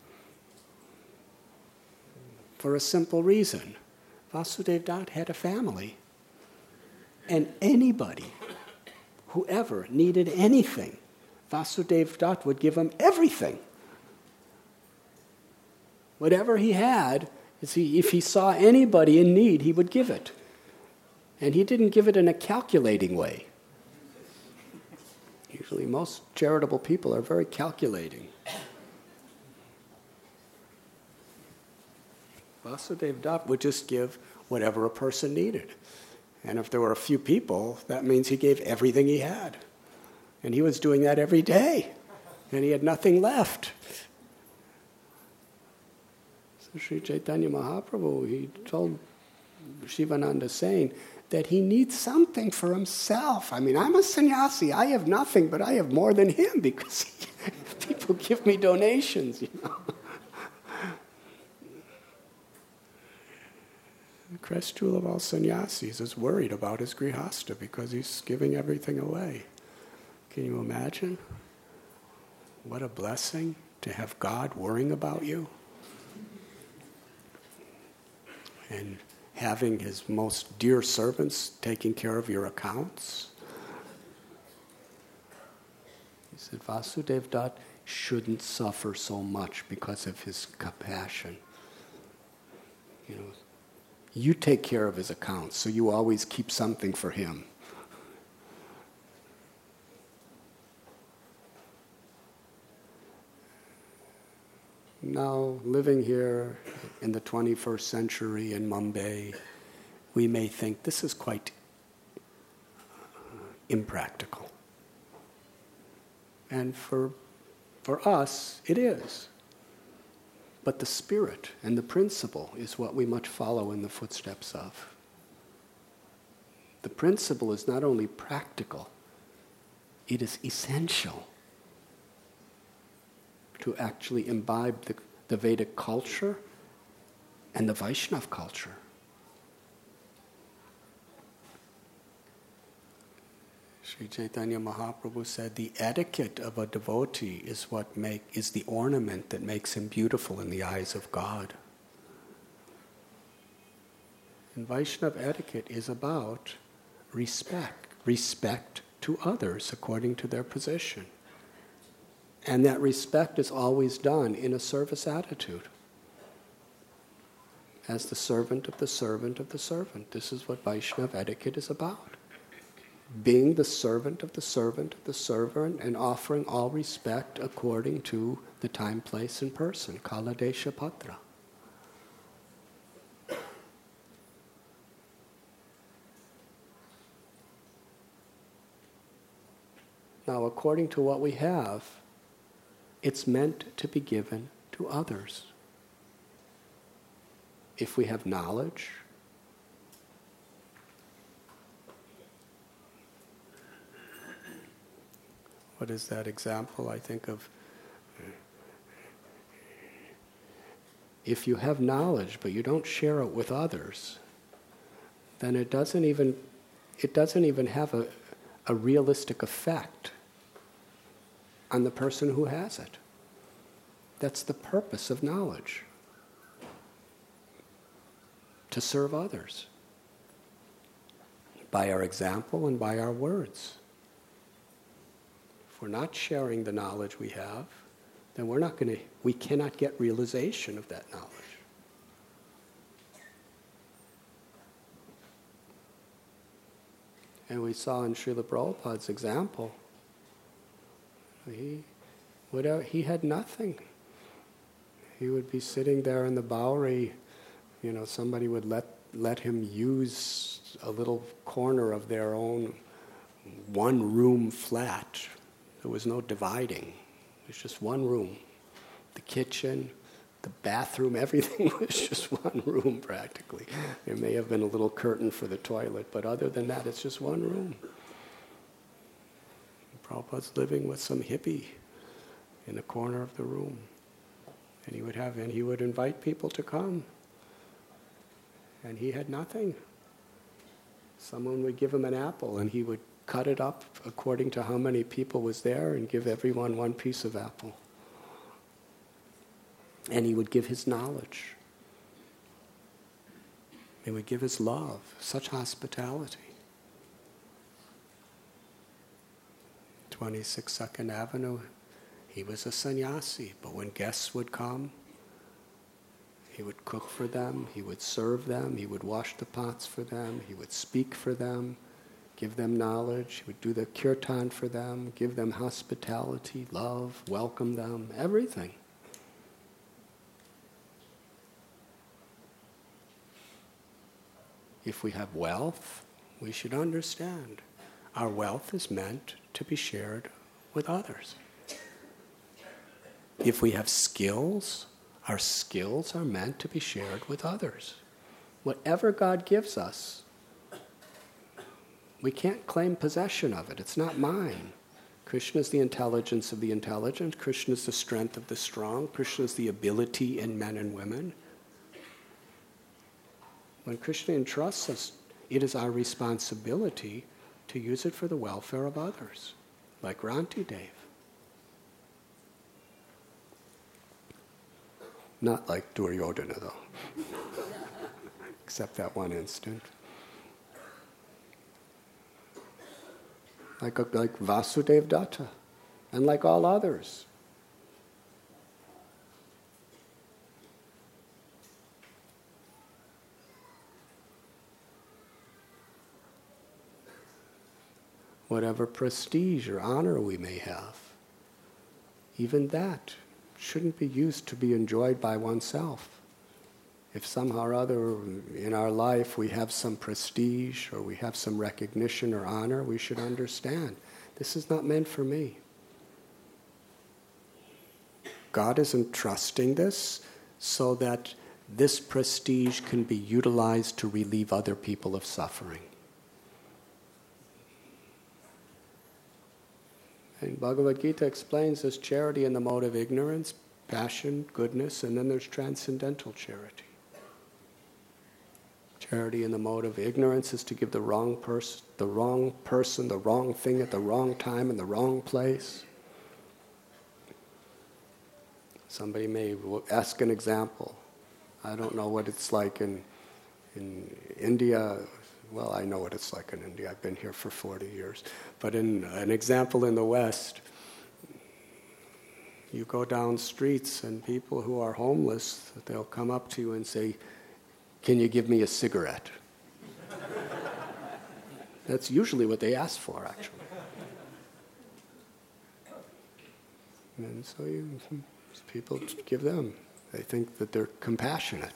For a simple reason. Vasudev Dutt had a family. And anybody, whoever needed anything, Vasudev Dutt would give him everything. Whatever he had, if he saw anybody in need, he would give it. And he didn't give it in a calculating way. Usually most charitable people are very calculating. Vasudev Dutt would just give whatever a person needed. And if there were a few people, that means he gave everything he had. And he was doing that every day. And he had nothing left. So Sri Chaitanya Mahaprabhu, he told Shivananda Sain that he needs something for himself. I mean, I'm a sannyasi. I have nothing, but I have more than him because people give me donations, The crest jewel of all sannyasis is worried about his grihasta because he's giving everything away. Can you imagine? What a blessing to have God worrying about you. And having his most dear servants taking care of your accounts. He said Vasudev Dutt shouldn't suffer so much because of his compassion. You take care of his accounts, so you always keep something for him. Now, living here in the 21st century in Mumbai, we may think this is quite impractical. And for us, it is. But the spirit and the principle is what we must follow in the footsteps of. The principle is not only practical, it is essential to actually imbibe the Vedic culture and the Vaishnava culture. Sri Chaitanya Mahaprabhu said the etiquette of a devotee is is the ornament that makes him beautiful in the eyes of God. And Vaishnava etiquette is about respect to others according to their position. And that respect is always done in a service attitude. As the servant of the servant of the servant. This is what Vaishnava etiquette is about. Being the servant of the servant of the servant and offering all respect according to the time, place, and person. Kala Desha Patra. Now, according to what we have, it's meant to be given to others. if we have knowledge, what is that example I think of? If you have knowledge but you don't share it with others, then it doesn't even have a realistic effect on the person who has it. That's the purpose of knowledge. To serve others. By our example and by our words. If we're not sharing the knowledge we have, then we cannot get realization of that knowledge. And we saw in Srila Prabhupada's example, he had nothing. He would be sitting there in the Bowery, somebody would let him use a little corner of their own one-room flat. There was no dividing. It was just one room. The kitchen, the bathroom, everything was just one room practically. There may have been a little curtain for the toilet, but other than that, it's just one room. Prabhupada's living with some hippie in the corner of the room. And he would invite people to come. And he had nothing. Someone would give him an apple and he would cut it up according to how many people was there and give everyone one piece of apple. And he would give his knowledge. He would give his love, such hospitality. 26 Second Avenue, he was a sannyasi, but when guests would come, he would cook for them, he would serve them, he would wash the pots for them, he would speak for them, give them knowledge, he would do the kirtan for them, give them hospitality, love, welcome them, everything. If we have wealth, we should understand our wealth is meant to be shared with others. If we have skills, our skills are meant to be shared with others. Whatever God gives us, we can't claim possession of it. It's not mine. Krishna is the intelligence of the intelligent. Krishna is the strength of the strong. Krishna is the ability in men and women. When Krishna entrusts us, it is our responsibility to use it for the welfare of others, like Ranti Dev. Not like Duryodhana, though, except that one instant. Like Vasudev Datta, and like all others. Whatever prestige or honor we may have, even that shouldn't be used to be enjoyed by oneself. If somehow or other in our life we have some prestige or we have some recognition or honor, we should understand this is not meant for me. God is entrusting this so that this prestige can be utilized to relieve other people of suffering. And Bhagavad Gita explains there's charity in the mode of ignorance, passion, goodness, and then there's transcendental charity. Charity in the mode of ignorance is to give the wrong person, the wrong thing at the wrong time in the wrong place. Somebody may ask an example. I don't know what it's like in India. Well, I know what it's like in India. I've been here for 40 years. But in an example in the West, you go down streets and people who are homeless, they'll come up to you and say, "Can you give me a cigarette?" That's usually what they ask for, actually. And so people give them. They think that they're compassionate.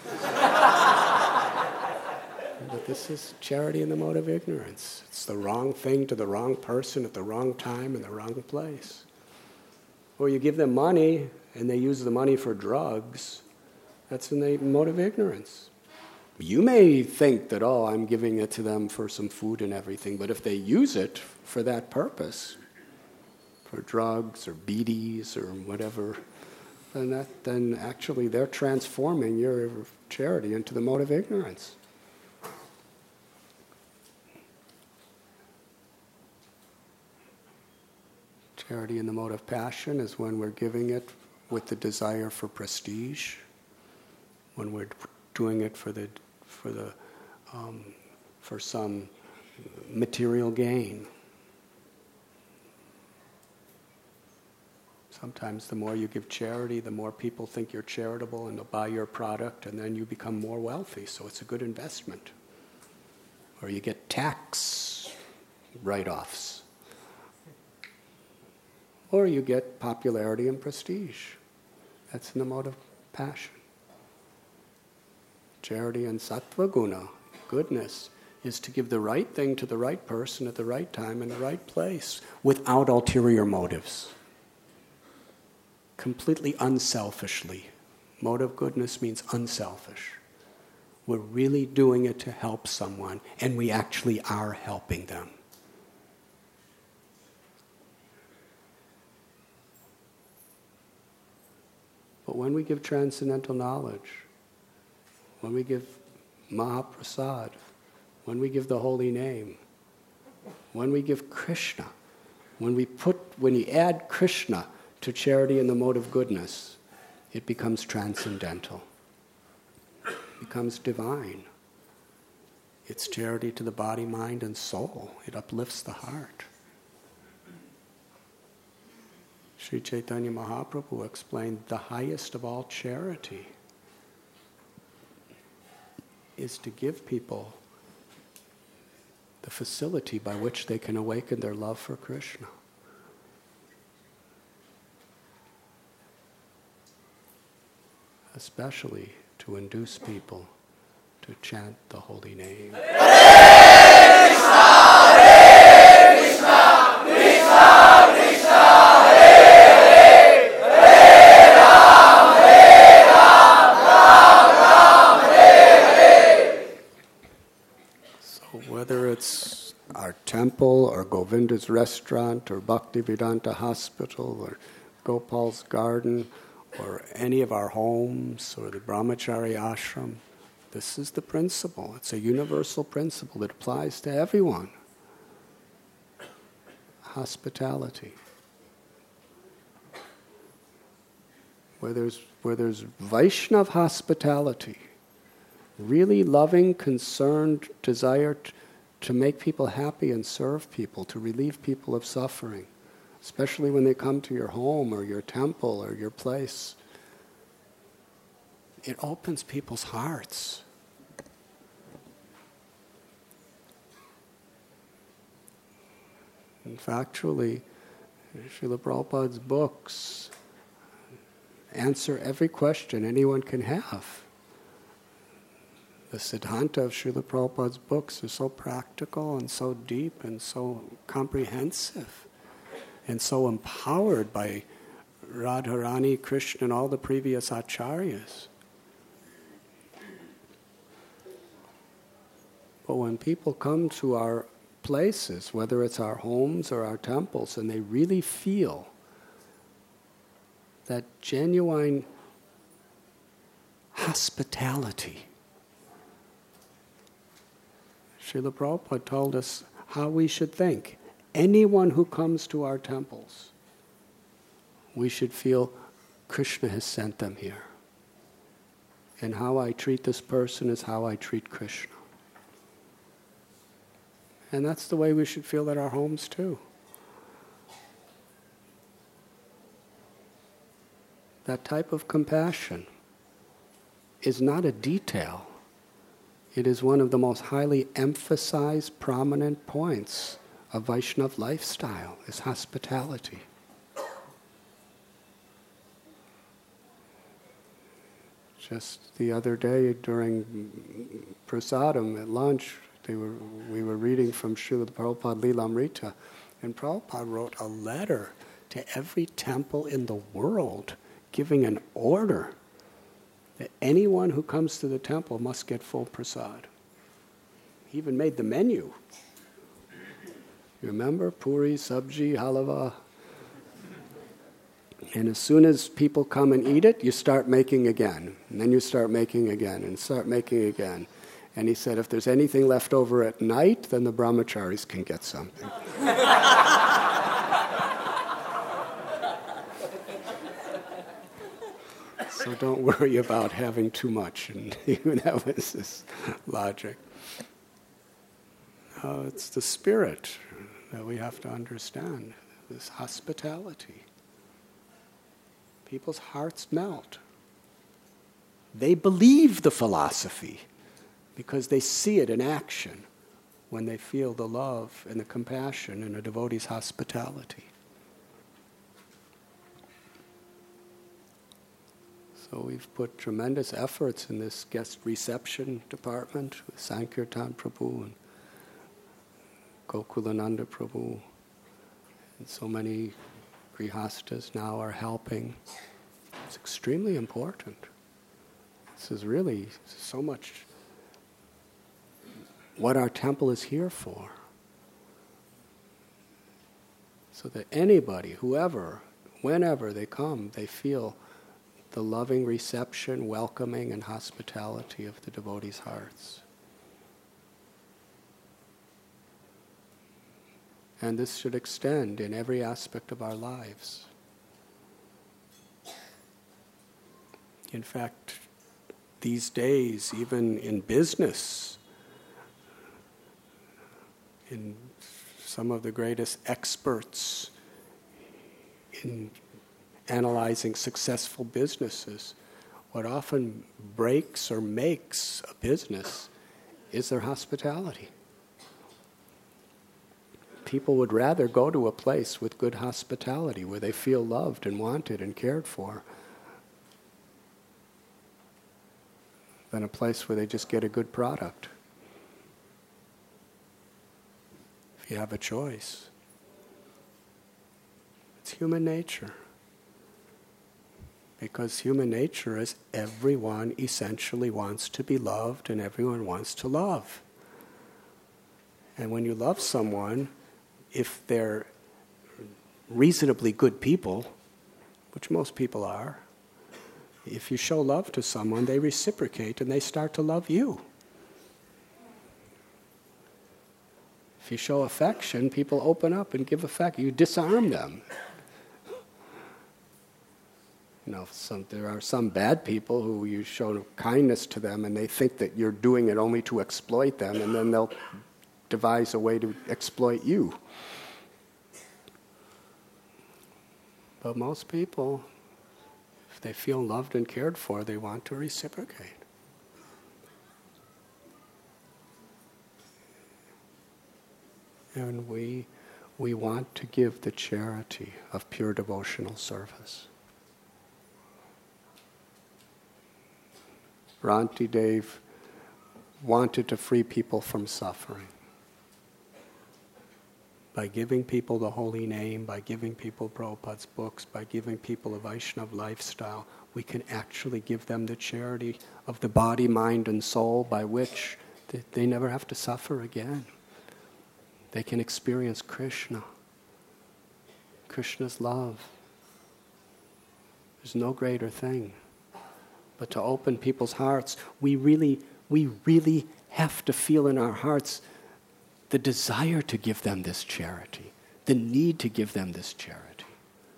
But this is charity in the mode of ignorance. It's the wrong thing to the wrong person at the wrong time in the wrong place. Or you give them money and they use the money for drugs, That's in the mode of ignorance. You may think that, I'm giving it to them for some food and everything, but if they use it for that purpose, for drugs or BDs or whatever, then actually they're transforming your charity into the mode of ignorance. Charity in the mode of passion is when we're giving it with the desire for prestige, when we're doing it for some material gain. Sometimes the more you give charity, the more people think you're charitable and they'll buy your product, and then you become more wealthy, so it's a good investment. Or you get tax write-offs. Or you get popularity and prestige. That's in the mode of passion. Charity and sattva guna, goodness, is to give the right thing to the right person at the right time in the right place without ulterior motives. Completely unselfishly. Mode of goodness means unselfish. We're really doing it to help someone, and we actually are helping them. But when we give transcendental knowledge, when we give Mahaprasad, when we give the holy name, when we give Krishna, when you add Krishna to charity in the mode of goodness, it becomes transcendental. It becomes divine. It's charity to the body, mind, and soul. It uplifts the heart. Sri Chaitanya Mahaprabhu explained the highest of all charity is to give people the facility by which they can awaken their love for Krishna. Especially to induce people to chant the holy name. Hare Krishna, Hare Krishna, Krishna Krishna, Hare Hare, Hare Ram, Ram Ram, Hare Hare. So whether it's our temple or Govinda's restaurant or Bhaktivedanta Hospital or Gopal's garden, or any of our homes, or the Brahmachari ashram, this is the principle. It's a universal principle that applies to everyone. Hospitality. Where there's Vaishnav hospitality, really loving, concerned desire to make people happy and serve people, to relieve people of suffering, especially when they come to your home or your temple or your place. It opens people's hearts. And factually, Srila Prabhupada's books answer every question anyone can have. The Siddhanta of Srila Prabhupada's books is so practical and so deep and so comprehensive, and so empowered by Radharani, Krishna, and all the previous acharyas. But when people come to our places, whether it's our homes or our temples, and they really feel that genuine hospitality, Srila Prabhupada told us how we should think. Anyone who comes to our temples, we should feel Krishna has sent them here. And how I treat this person is how I treat Krishna. And that's the way we should feel at our homes too. That type of compassion is not a detail. It is one of the most highly emphasized, prominent points of Vaishnav lifestyle, is hospitality. Just the other day during prasadam at lunch, we were reading from Srila Prabhupada Lilamrita, and Prabhupada wrote a letter to every temple in the world giving an order that anyone who comes to the temple must get full prasad. He even made the menu. You remember? Puri, sabji, halava. And as soon as people come and eat it, you start making again. And then you start making again and start making again. And he said, if there's anything left over at night, then the brahmacharis can get something. So don't worry about having too much. And that was his logic. It's the spirit that we have to understand, this hospitality. People's hearts melt. They believe the philosophy because they see it in action when they feel the love and the compassion in a devotee's hospitality. So we've put tremendous efforts in this guest reception department with Sankirtan Prabhu and Gokulananda Prabhu. And so many grihastas now are helping. It's extremely important. This is really so much what our temple is here for. So that anybody, whoever, whenever they come, they feel the loving reception, welcoming, and hospitality of the devotees' hearts. And this should extend in every aspect of our lives. In fact, these days, even in business, in some of the greatest experts in analyzing successful businesses, what often breaks or makes a business is their hospitality. People would rather go to a place with good hospitality, where they feel loved and wanted and cared for, than a place where they just get a good product. If you have a choice. It's human nature. Because human nature is everyone essentially wants to be loved and everyone wants to love. And when you love someone, if they're reasonably good people, which most people are, if you show love to someone, they reciprocate and they start to love you. If you show affection, people open up and give affection. You disarm them. There are some bad people who you show kindness to them and they think that you're doing it only to exploit them, and then they'll devise a way to exploit you. But most people, if they feel loved and cared for, they want to reciprocate. And we want to give the charity of pure devotional service. Ranti Dev wanted to free people from suffering. By giving people the holy name, by giving people Prabhupada's books, by giving people a Vaishnava lifestyle, we can actually give them the charity of the body, mind, and soul by which they never have to suffer again. They can experience Krishna, Krishna's love. There's no greater thing. But to open people's hearts, we really have to feel in our hearts the desire to give them this charity, the need to give them this charity.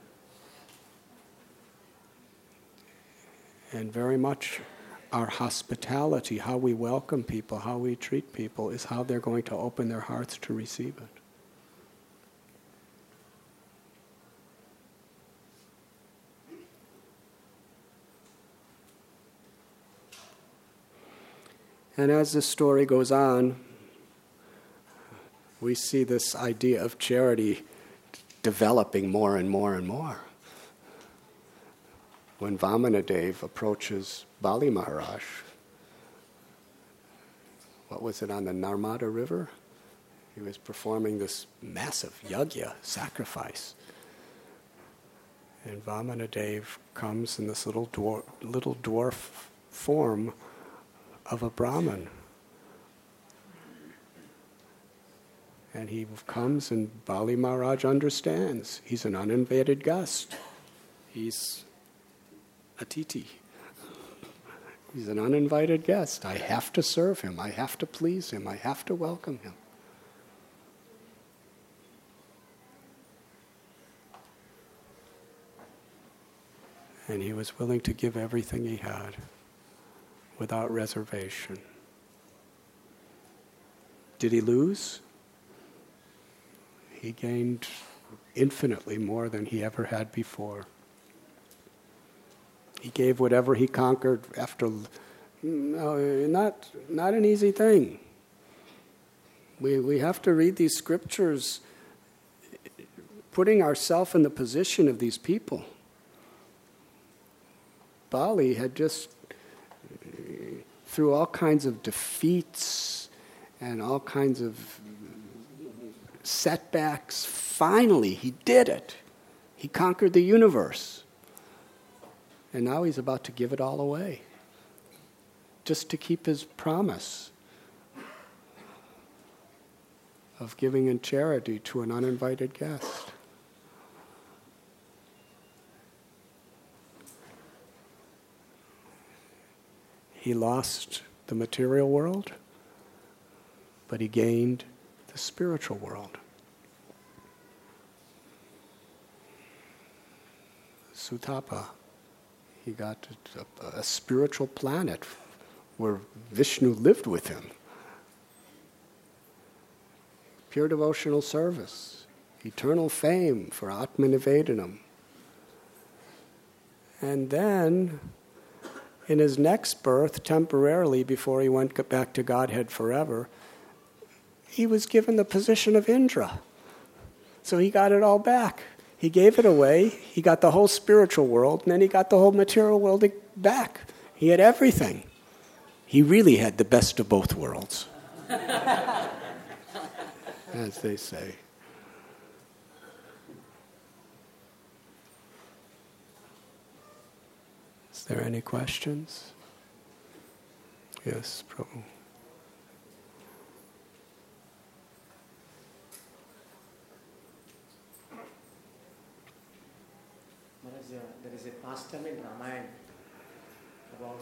And very much our hospitality, how we welcome people, how we treat people, is how they're going to open their hearts to receive it. And as the story goes on, we see this idea of charity developing more and more and more. When Vamanadev approaches Bali Maharaj, what was it, on the Narmada River? He was performing this massive yajna, sacrifice. And Vamanadev comes in this little dwarf form of a Brahmin. And he comes and Bali Maharaj understands. He's an uninvited guest. He's Atiti. He's an uninvited guest. I have to serve him. I have to please him. I have to welcome him. And he was willing to give everything he had without reservation. Did he lose? He gained infinitely more than he ever had before. He gave whatever he conquered after. No, not an easy thing. We have to read these scriptures putting ourselves in the position of these people. Bali had just, through all kinds of defeats and all kinds of setbacks, finally he did it. He conquered the universe. And now he's about to give it all away, just to keep his promise of giving in charity to an uninvited guest. He lost the material world, but he gained the spiritual world. Sutapa, he got a spiritual planet where Vishnu lived with him. Pure devotional service, eternal fame for Atmanivedanam. And then, in his next birth, temporarily, before he went back to Godhead forever, he was given the position of Indra. So he got it all back. He gave it away, he got the whole spiritual world, and then he got the whole material world back. He had everything. He really had the best of both worlds, as they say. Is there any questions? Yes, Prabhu. There is a pastime in Ramayana about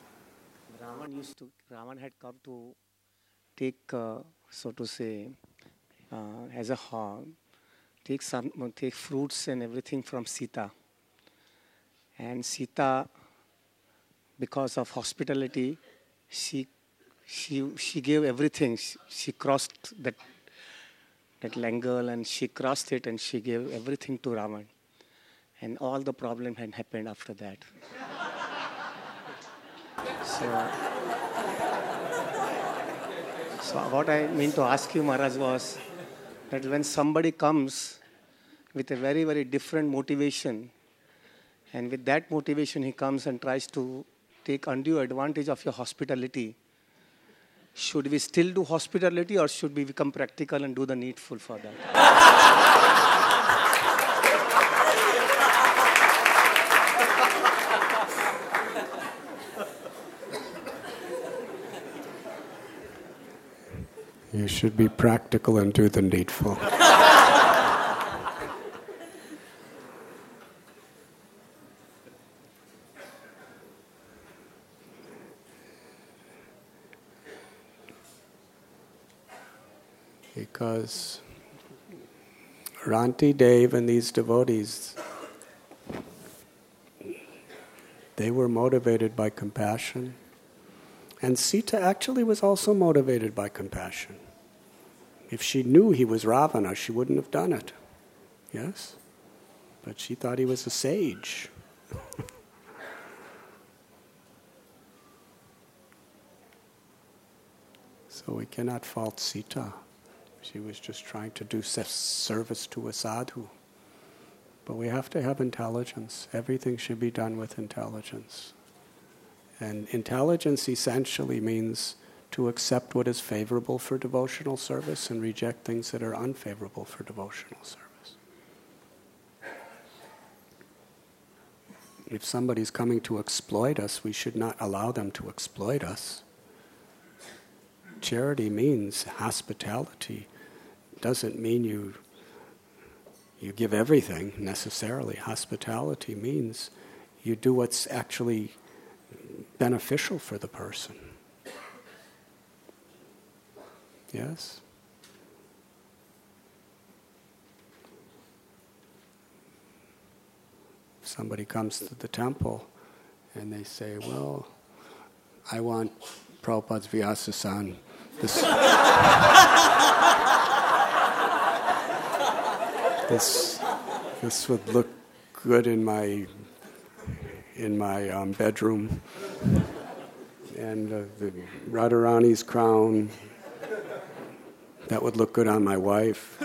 Ravan had come to take, so to say, as a hog, take fruits and everything from Sita. And Sita, because of hospitality, she gave everything. She crossed that langle and she crossed it and she gave everything to Ravan. And all the problem had happened after that. So what I mean to ask you, Maharaj, was that when somebody comes with a very, very different motivation, and with that motivation he comes and tries to take undue advantage of your hospitality, should we still do hospitality or should we become practical and do the needful for that? You should be practical and do the needful. Because Ranti Dev and these devotees, they were motivated by compassion. And Sita actually was also motivated by compassion. If she knew he was Ravana, she wouldn't have done it. Yes? But she thought he was a sage. So we cannot fault Sita. She was just trying to do service to a sadhu. But we have to have intelligence. Everything should be done with intelligence. And intelligence essentially means to accept what is favorable for devotional service and reject things that are unfavorable for devotional service. If somebody's coming to exploit us, we should not allow them to exploit us. Charity means hospitality. Doesn't mean you give everything necessarily. Hospitality means you do what's actually beneficial for the person. Yes? If somebody comes to the temple and they say, well, I want Prabhupada's Vyasa-san. This would look good in my bedroom, and the Radharani's crown, that would look good on my wife.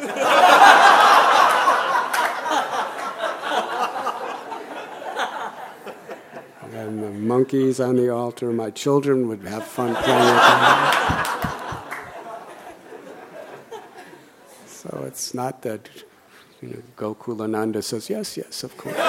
And the monkeys on the altar, my children would have fun playing with them. So it's not that Gokulananda says, yes, yes, of course.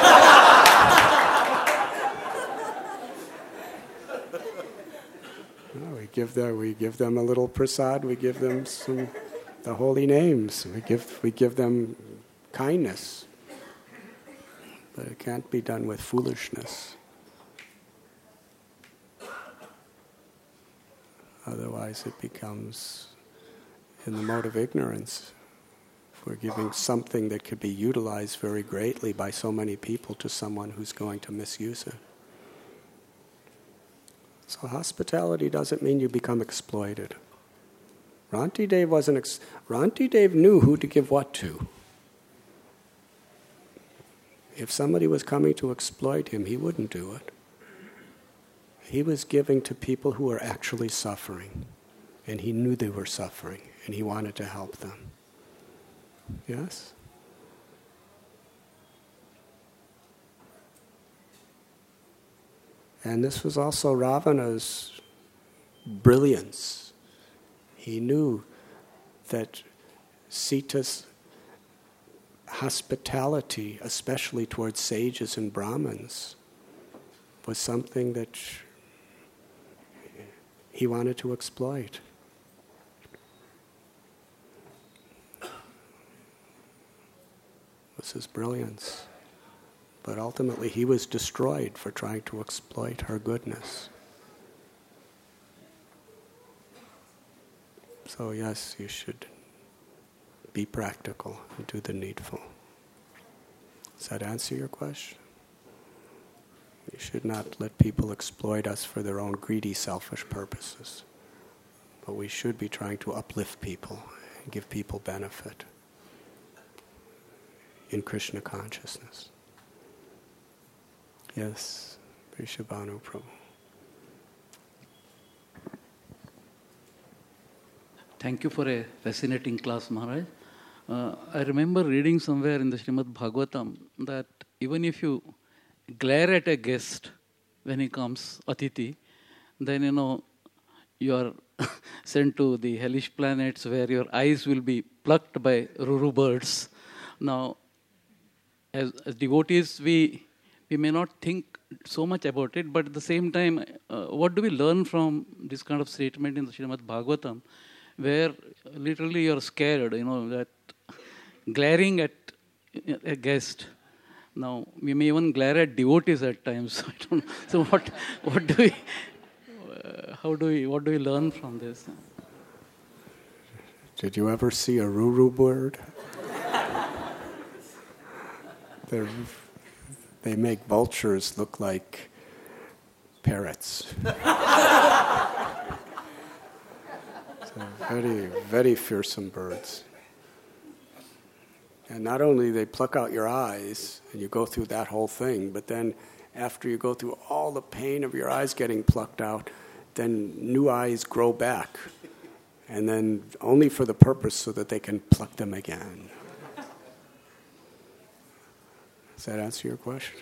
No, we give them a little prasad, we give them the holy names, we give them kindness. But it can't be done with foolishness. Otherwise it becomes in the mode of ignorance. We're giving something that could be utilized very greatly by so many people to someone who's going to misuse it. So hospitality doesn't mean you become exploited. Rantidev Rantidev knew who to give what to. If somebody was coming to exploit him, he wouldn't do it. He was giving to people who were actually suffering, and he knew they were suffering, and he wanted to help them. Yes? And this was also Ravana's brilliance. He knew that Sita's hospitality, especially towards sages and Brahmins, was something that he wanted to exploit. Was his brilliance. But ultimately he was destroyed for trying to exploit her goodness. So yes, you should be practical and do the needful. Does that answer your question? You should not let people exploit us for their own greedy, selfish purposes. But we should be trying to uplift people and give people benefit in Krishna consciousness. Yes, Vrishabhanu Prabhu. Thank you for a fascinating class, Maharaj. I remember reading somewhere in the Srimad Bhagavatam that even if you glare at a guest when he comes, Atiti, then you are sent to the hellish planets where your eyes will be plucked by Ruru birds. Now, as devotees, we may not think so much about it, but at the same time, what do we learn from this kind of statement in the Srimad Bhagavatam, where literally you're scared, that glaring at a guest. Now, we may even glare at devotees at times. I don't know. So what do we learn from this? Did you ever see a Ruru bird? They make vultures look like parrots. So very, very fearsome birds. And not only they pluck out your eyes, and you go through that whole thing, but then after you go through all the pain of your eyes getting plucked out, then new eyes grow back. And then only for the purpose so that they can pluck them again. Does that answer your question?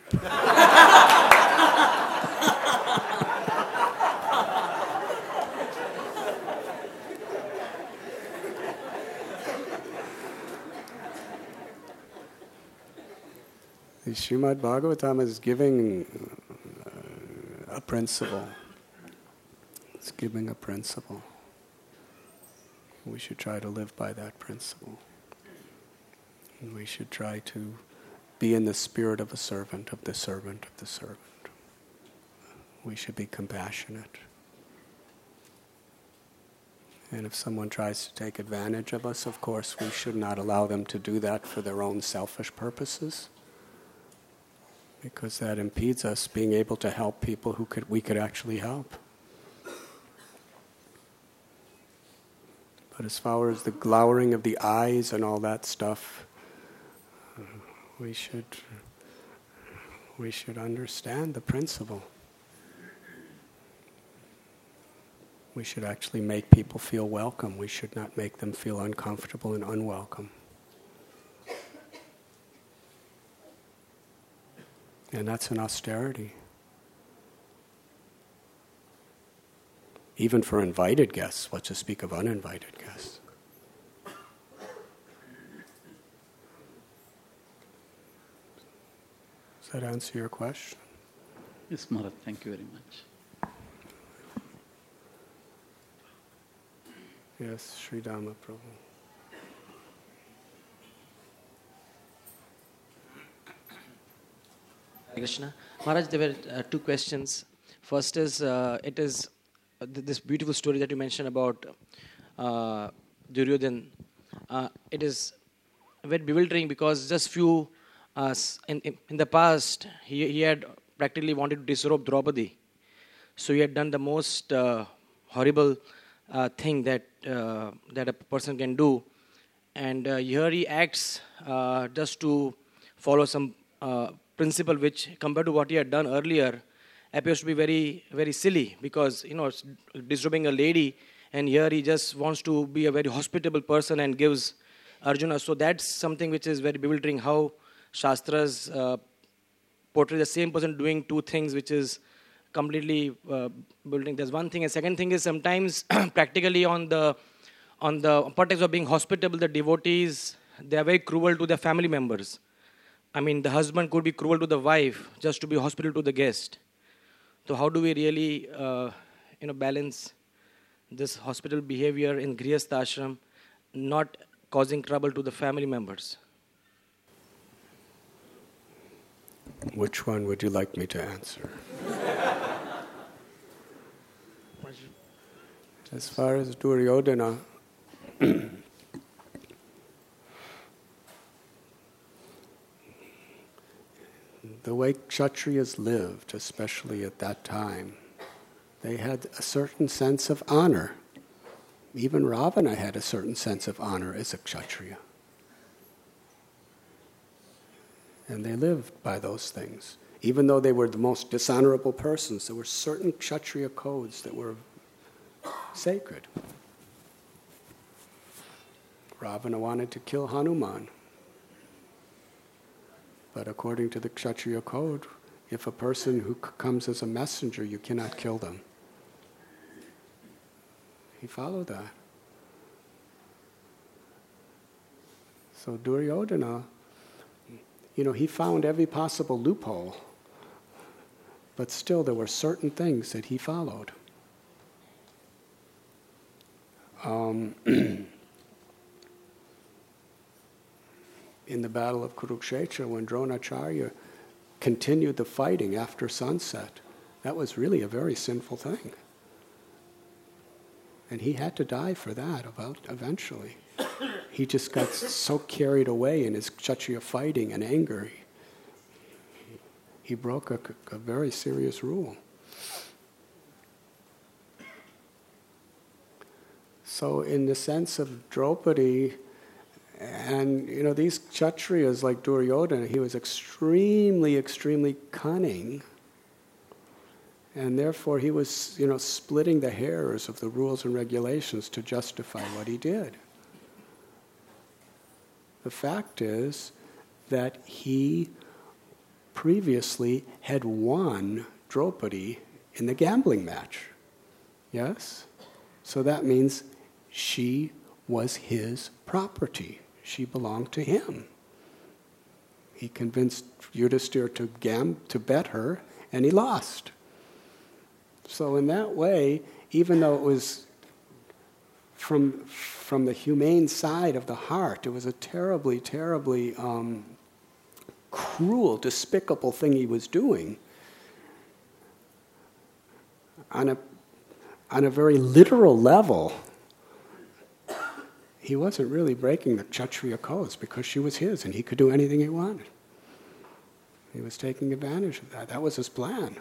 See, Srimad Bhagavatam is giving a principle. It's giving a principle. We should try to live by that principle. And we should try to be in the spirit of a servant, of the servant, of the servant. We should be compassionate. And if someone tries to take advantage of us, of course, we should not allow them to do that for their own selfish purposes, because that impedes us being able to help people who we could actually help. But as far as the glowering of the eyes and all that stuff, we should understand the principle. We should actually make people feel welcome. We should not make them feel uncomfortable and unwelcome. And that's an austerity. Even for invited guests, what to speak of uninvited guests. Does that answer your question? Yes, Maharaj, thank you very much. Yes, Sri Dhamma Prabhu. Krishna. Maharaj, there were two questions. First is, this beautiful story that you mentioned about Duryodhan. It is very bewildering because just few, in the past, he had practically wanted to disrobe Draupadi. So he had done the most horrible thing that a person can do. And here he acts just to follow some principle which, compared to what he had done earlier, appears to be very, very silly, because, it's disrobing a lady, and here he just wants to be a very hospitable person and gives Arjuna. So that's something which is very bewildering, how Shastras portray the same person doing two things which is completely bewildering. That's one thing. And second thing is, sometimes practically on the context of being hospitable, the devotees, they are very cruel to their family members. I mean, the husband could be cruel to the wife just to be hospitable to the guest. So how do we really, balance this hospitable behavior in Grihastha ashram, not causing trouble to the family members? Which one would you like me to answer? As far as Duryodhana, the way Kshatriyas lived, especially at that time, they had a certain sense of honor. Even Ravana had a certain sense of honor as a Kshatriya. And they lived by those things. Even though they were the most dishonorable persons, there were certain Kshatriya codes that were sacred. Ravana wanted to kill Hanuman. But according to the Kshatriya code, if a person who comes as a messenger, you cannot kill them. He followed that. So Duryodhana, he found every possible loophole, but still there were certain things that he followed. In the Battle of Kurukshetra, when Dronacharya continued the fighting after sunset, that was really a very sinful thing. And he had to die for that eventually. He just got so carried away in his Kshatriya fighting and anger. He broke a very serious rule. So in the sense of Draupadi, and these Kshatriyas like Duryodhana, he was extremely, extremely cunning. And therefore he was, splitting the hairs of the rules and regulations to justify what he did. The fact is that he previously had won Draupadi in the gambling match. Yes? So that means she was his property. She belonged to him. He convinced Yudhisthira to bet her, and he lost. So in that way, even though it was from the humane side of the heart, it was a terribly, terribly cruel, despicable thing he was doing. On a very literal level, he wasn't really breaking the Kshatriya codes because she was his and he could do anything he wanted. He was taking advantage of that. That was his plan.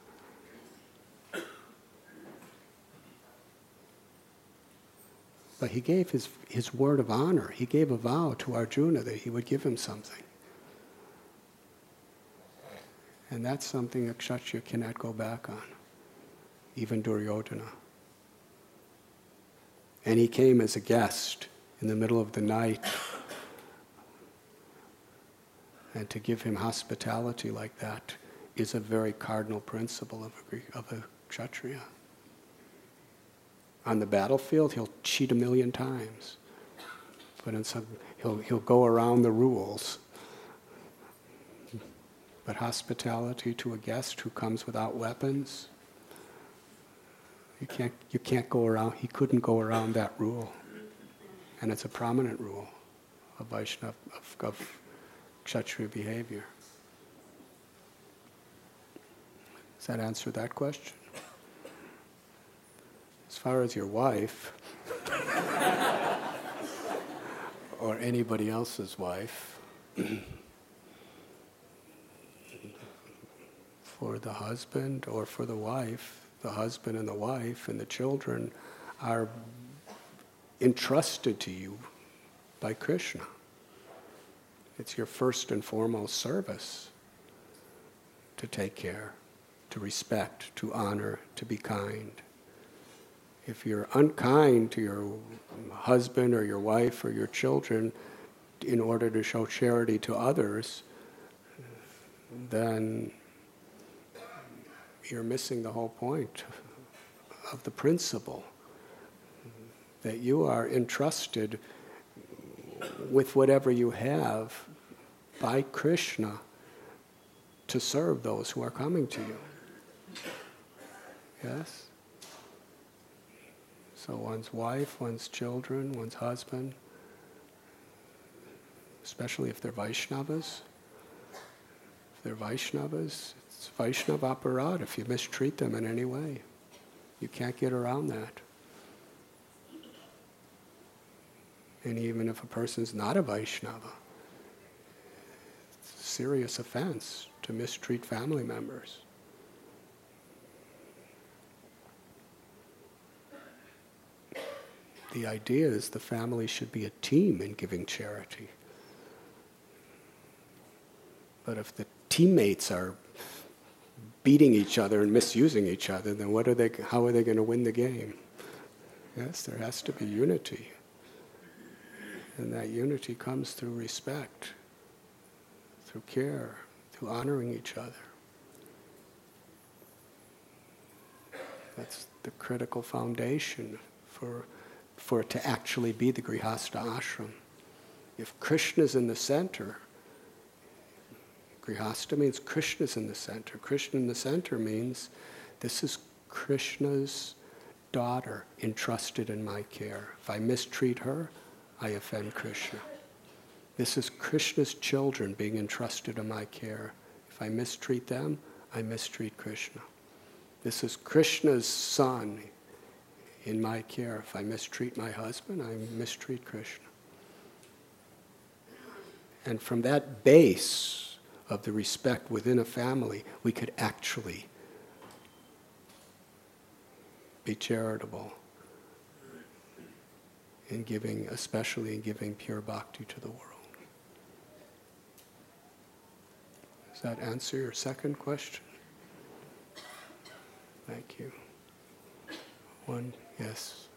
But he gave his word of honor. He gave a vow to Arjuna that he would give him something. And that's something a Kshatriya cannot go back on, even Duryodhana. And he came as a guest in the middle of the night. And to give him hospitality like that is a very cardinal principle of a Kshatriya. On the battlefield, he'll cheat 1,000,000 times. But he'll go around the rules. But hospitality to a guest who comes without weapons, you can't go around. He couldn't go around that rule, and it's a prominent rule of Vaishnava, of Kshatriya behavior. Does that answer that question? As far as your wife, or anybody else's wife, for the husband or for the wife, the husband and the wife and the children are entrusted to you by Krishna. It's your first and foremost service to take care, to respect, to honor, to be kind. If you're unkind to your husband or your wife or your children in order to show charity to others, then you're missing the whole point of the principle that you are entrusted with whatever you have by Krishna to serve those who are coming to you. Yes? So one's wife, one's children, one's husband, especially if they're Vaishnavas. If they're Vaishnavas, it's Vaishnava aparad if you mistreat them in any way. You can't get around that. And even if a person's not a Vaishnava, it's a serious offense to mistreat family members. The idea is the family should be a team in giving charity. But if the teammates are beating each other and misusing each other, then how are they going to win the game? Yes, there has to be unity. And that unity comes through respect, through care, through honoring each other. That's the critical foundation for it to actually be the Grihastha ashram. If Krishna's in the center, Grihastha means Krishna's in the center. Krishna in the center means this is Krishna's daughter entrusted in my care. If I mistreat her, I offend Krishna. This is Krishna's children being entrusted in my care. If I mistreat them, I mistreat Krishna. This is Krishna's son in my care. If I mistreat my husband, I mistreat Krishna. And from that base of the respect within a family, we could actually be charitable in giving, especially in giving pure bhakti to the world. Does that answer your second question? Thank you. One, yes.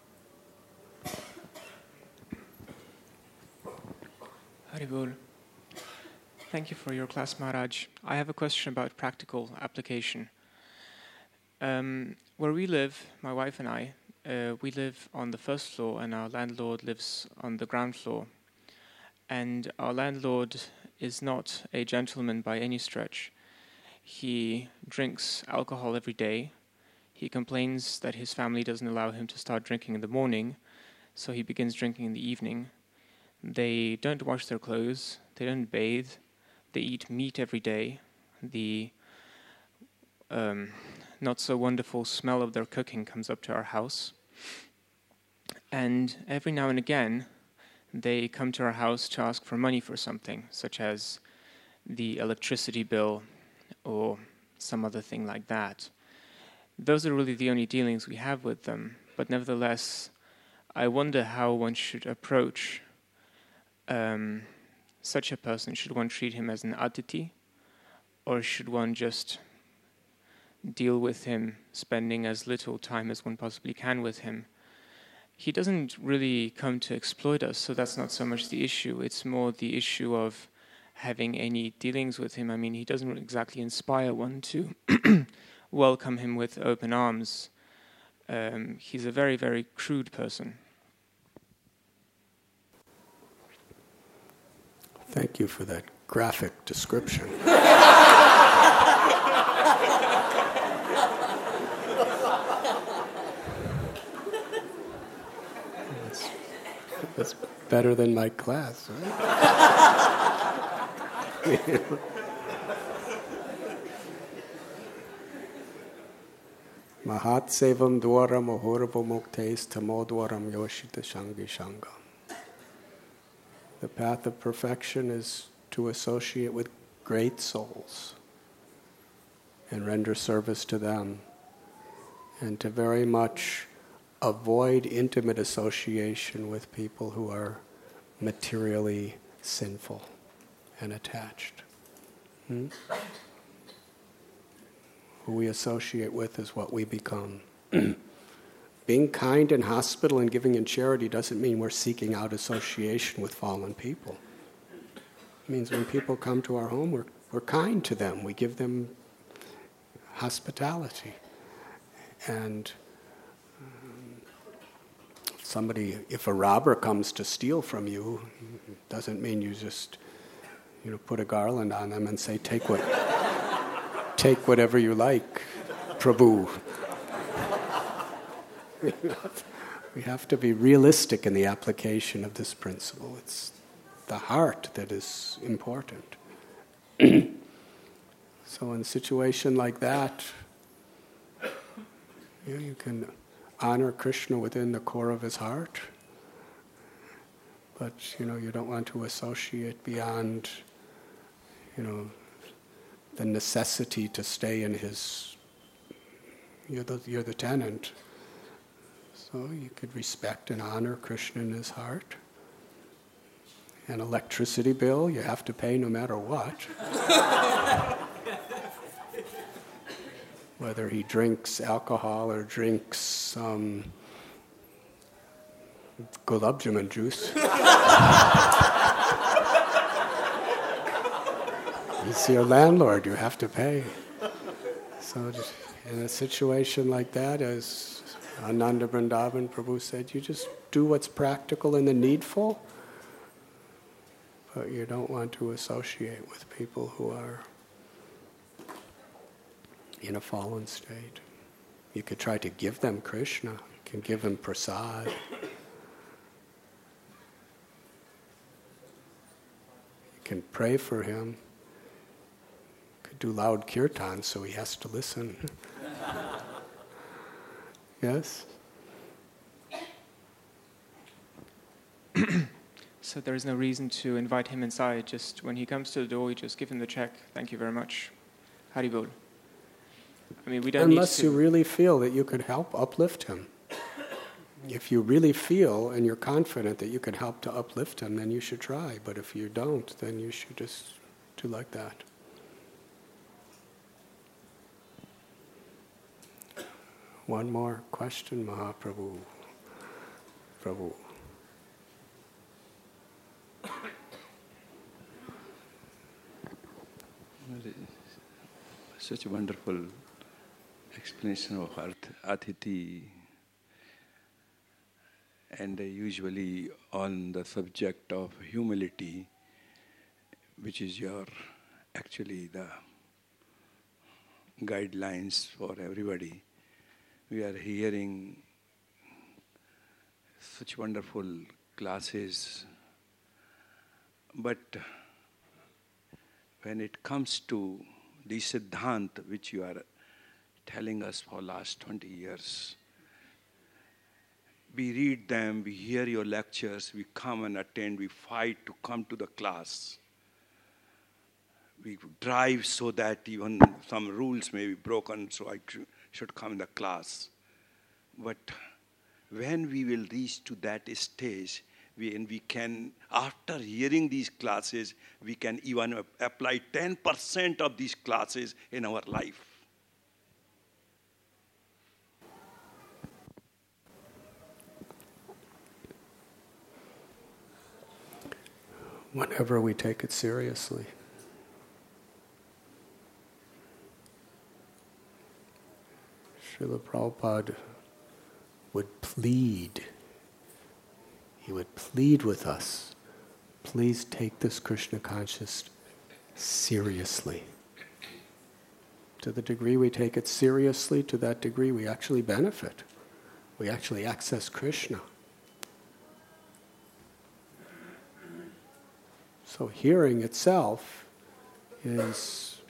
Haribol. Thank you for your class, Maharaj. I have a question about practical application. Where we live, my wife and I, we live on the first floor and our landlord lives on the ground floor. And our landlord is not a gentleman by any stretch. He drinks alcohol every day. He complains that his family doesn't allow him to start drinking in the morning, so he begins drinking in the evening. They don't wash their clothes. They don't bathe. They eat meat every day. The not so wonderful smell of their cooking comes up to our house. And every now and again, they come to our house to ask for money for something, such as the electricity bill or some other thing like that. Those are really the only dealings we have with them. But nevertheless, I wonder how one should approach such a person. Should one treat him as an atiti, or should one just deal with him, spending as little time as one possibly can with him? He doesn't really come to exploit us, so that's not so much the issue. It's more the issue of having any dealings with him. I mean, he doesn't exactly inspire one to welcome him with open arms. He's a very, very crude person. Thank you for that graphic description. That's better than my class, right? Mahat sevam dwaram ahorabo muktes tamodwaram yoshita shangi shangam. The path of perfection is to associate with great souls and render service to them, and to very much avoid intimate association with people who are materially sinful and attached. Who we associate with is what we become. Being kind in hospital and giving in charity doesn't mean we're seeking out association with fallen people. It means when people come to our home, we're kind to them. We give them hospitality. And if a robber comes to steal from you, it doesn't mean you just, put a garland on them and say, take whatever you like, Prabhu. We have to be realistic in the application of this principle. It's the heart that is important. So in a situation like that, you can honor Krishna within the core of his heart, but you don't want to associate beyond the necessity to stay in his. You're the tenant, so you could respect and honor Krishna in his heart. An electricity bill you have to pay no matter what. Whether he drinks alcohol or drinks gulab jamun juice. He's your landlord, you have to pay. So in a situation like that, as Ananda Vrindavan Prabhu said, you just do what's practical and the needful, but you don't want to associate with people who are in a fallen state. You could try to give them Krishna. You can give them prasad. You can pray for him. You could do loud kirtan so he has to listen. Yes? So there is no reason to invite him inside. Just when he comes to the door, you just give him the check. Thank you very much. Haribol. I mean, we don't Unless you really feel that you could help uplift him. If you really feel and you're confident that you can help to uplift him, then you should try. But if you don't, then you should just do like that. One more question, Mahaprabhu. Prabhu. Such a wonderful explanation of Atiti, and usually on the subject of humility, which is your actually the guidelines for everybody. We are hearing such wonderful classes, but when it comes to the Siddhant, which you are telling us for last 20 years, we read them, we hear your lectures, we come and attend, we fight to come to the class. We drive so that even some rules may be broken, so I should come in the class. But when we will reach to that stage, we can, after hearing these classes, we can even apply 10% of these classes in our life. Whenever we take it seriously. Srila Prabhupada would plead. He would plead with us, please take this Krishna consciousness seriously. To the degree we take it seriously, to that degree we actually benefit. We actually access Krishna. So hearing itself is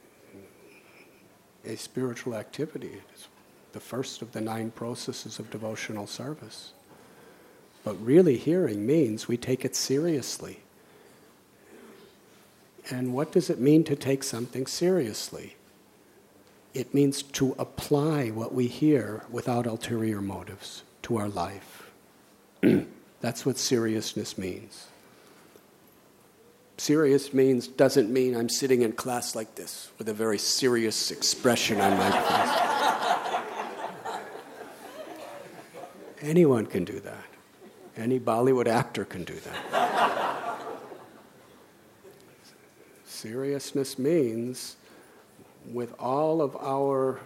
a spiritual activity. It's the first of the 9 processes of devotional service. But really hearing means we take it seriously. And what does it mean to take something seriously? It means to apply what we hear without ulterior motives to our life. That's what seriousness means. Serious doesn't mean I'm sitting in class like this with a very serious expression on my face. Anyone can do that. Any Bollywood actor can do that. Seriousness means with all of our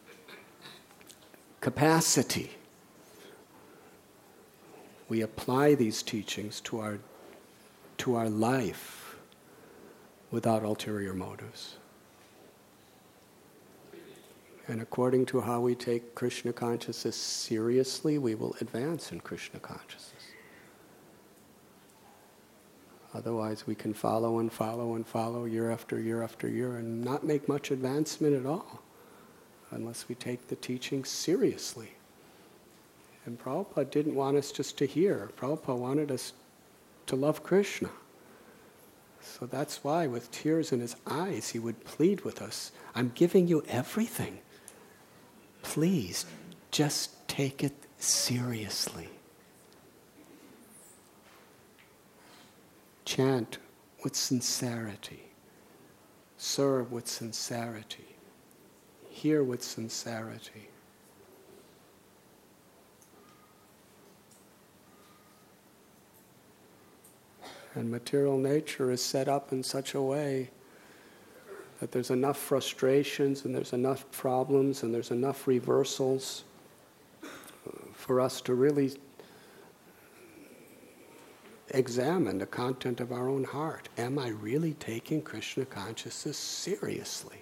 capacity, we apply these teachings to our life without ulterior motives. And according to how we take Krishna consciousness seriously, we will advance in Krishna consciousness. Otherwise, we can follow and follow and follow year after year after year and not make much advancement at all unless we take the teaching seriously. And Prabhupada didn't want us just to hear. Prabhupada wanted us to love Krishna. So that's why, with tears in his eyes, he would plead with us, I'm giving you everything. Please, just take it seriously. Chant with sincerity. Serve with sincerity. Hear with sincerity. And material nature is set up in such a way that there's enough frustrations and there's enough problems and there's enough reversals for us to really examine the content of our own heart. Am I really taking Krishna consciousness seriously?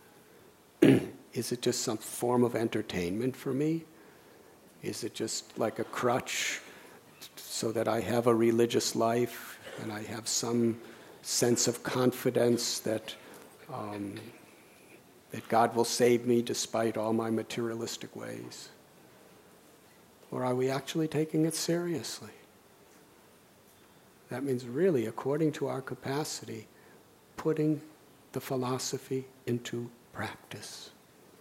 Is it just some form of entertainment for me? Is it just like a crutch so that I have a religious life and I have some sense of confidence that God will save me despite all my materialistic ways? Or are we actually taking it seriously? That means really, according to our capacity, putting the philosophy into practice.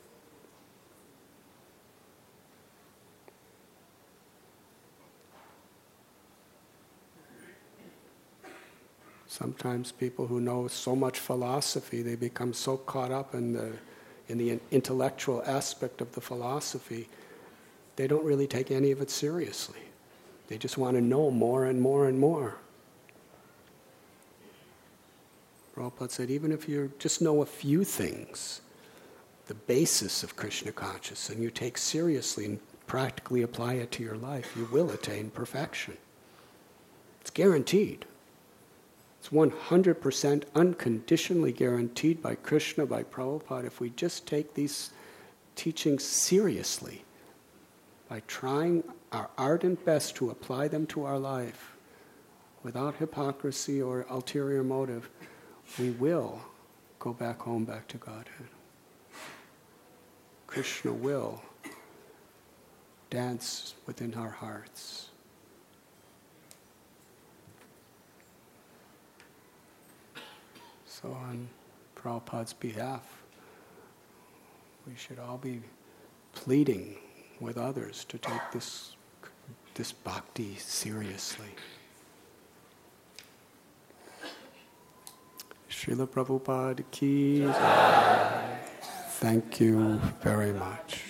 Sometimes people who know so much philosophy, they become so caught up in the intellectual aspect of the philosophy, they don't really take any of it seriously. They just want to know more and more and more. Prabhupada said, even if you just know a few things, the basis of Krishna consciousness, and you take seriously and practically apply it to your life, you will attain perfection. It's guaranteed. 100% unconditionally guaranteed by Krishna, by Prabhupada, if we just take these teachings seriously, by trying our ardent best to apply them to our life, without hypocrisy or ulterior motive, we will go back home, back to Godhead. Krishna will dance within our hearts. So on Prabhupada's behalf, we should all be pleading with others to take this bhakti seriously. Srila Prabhupada ki jai. Thank you very much.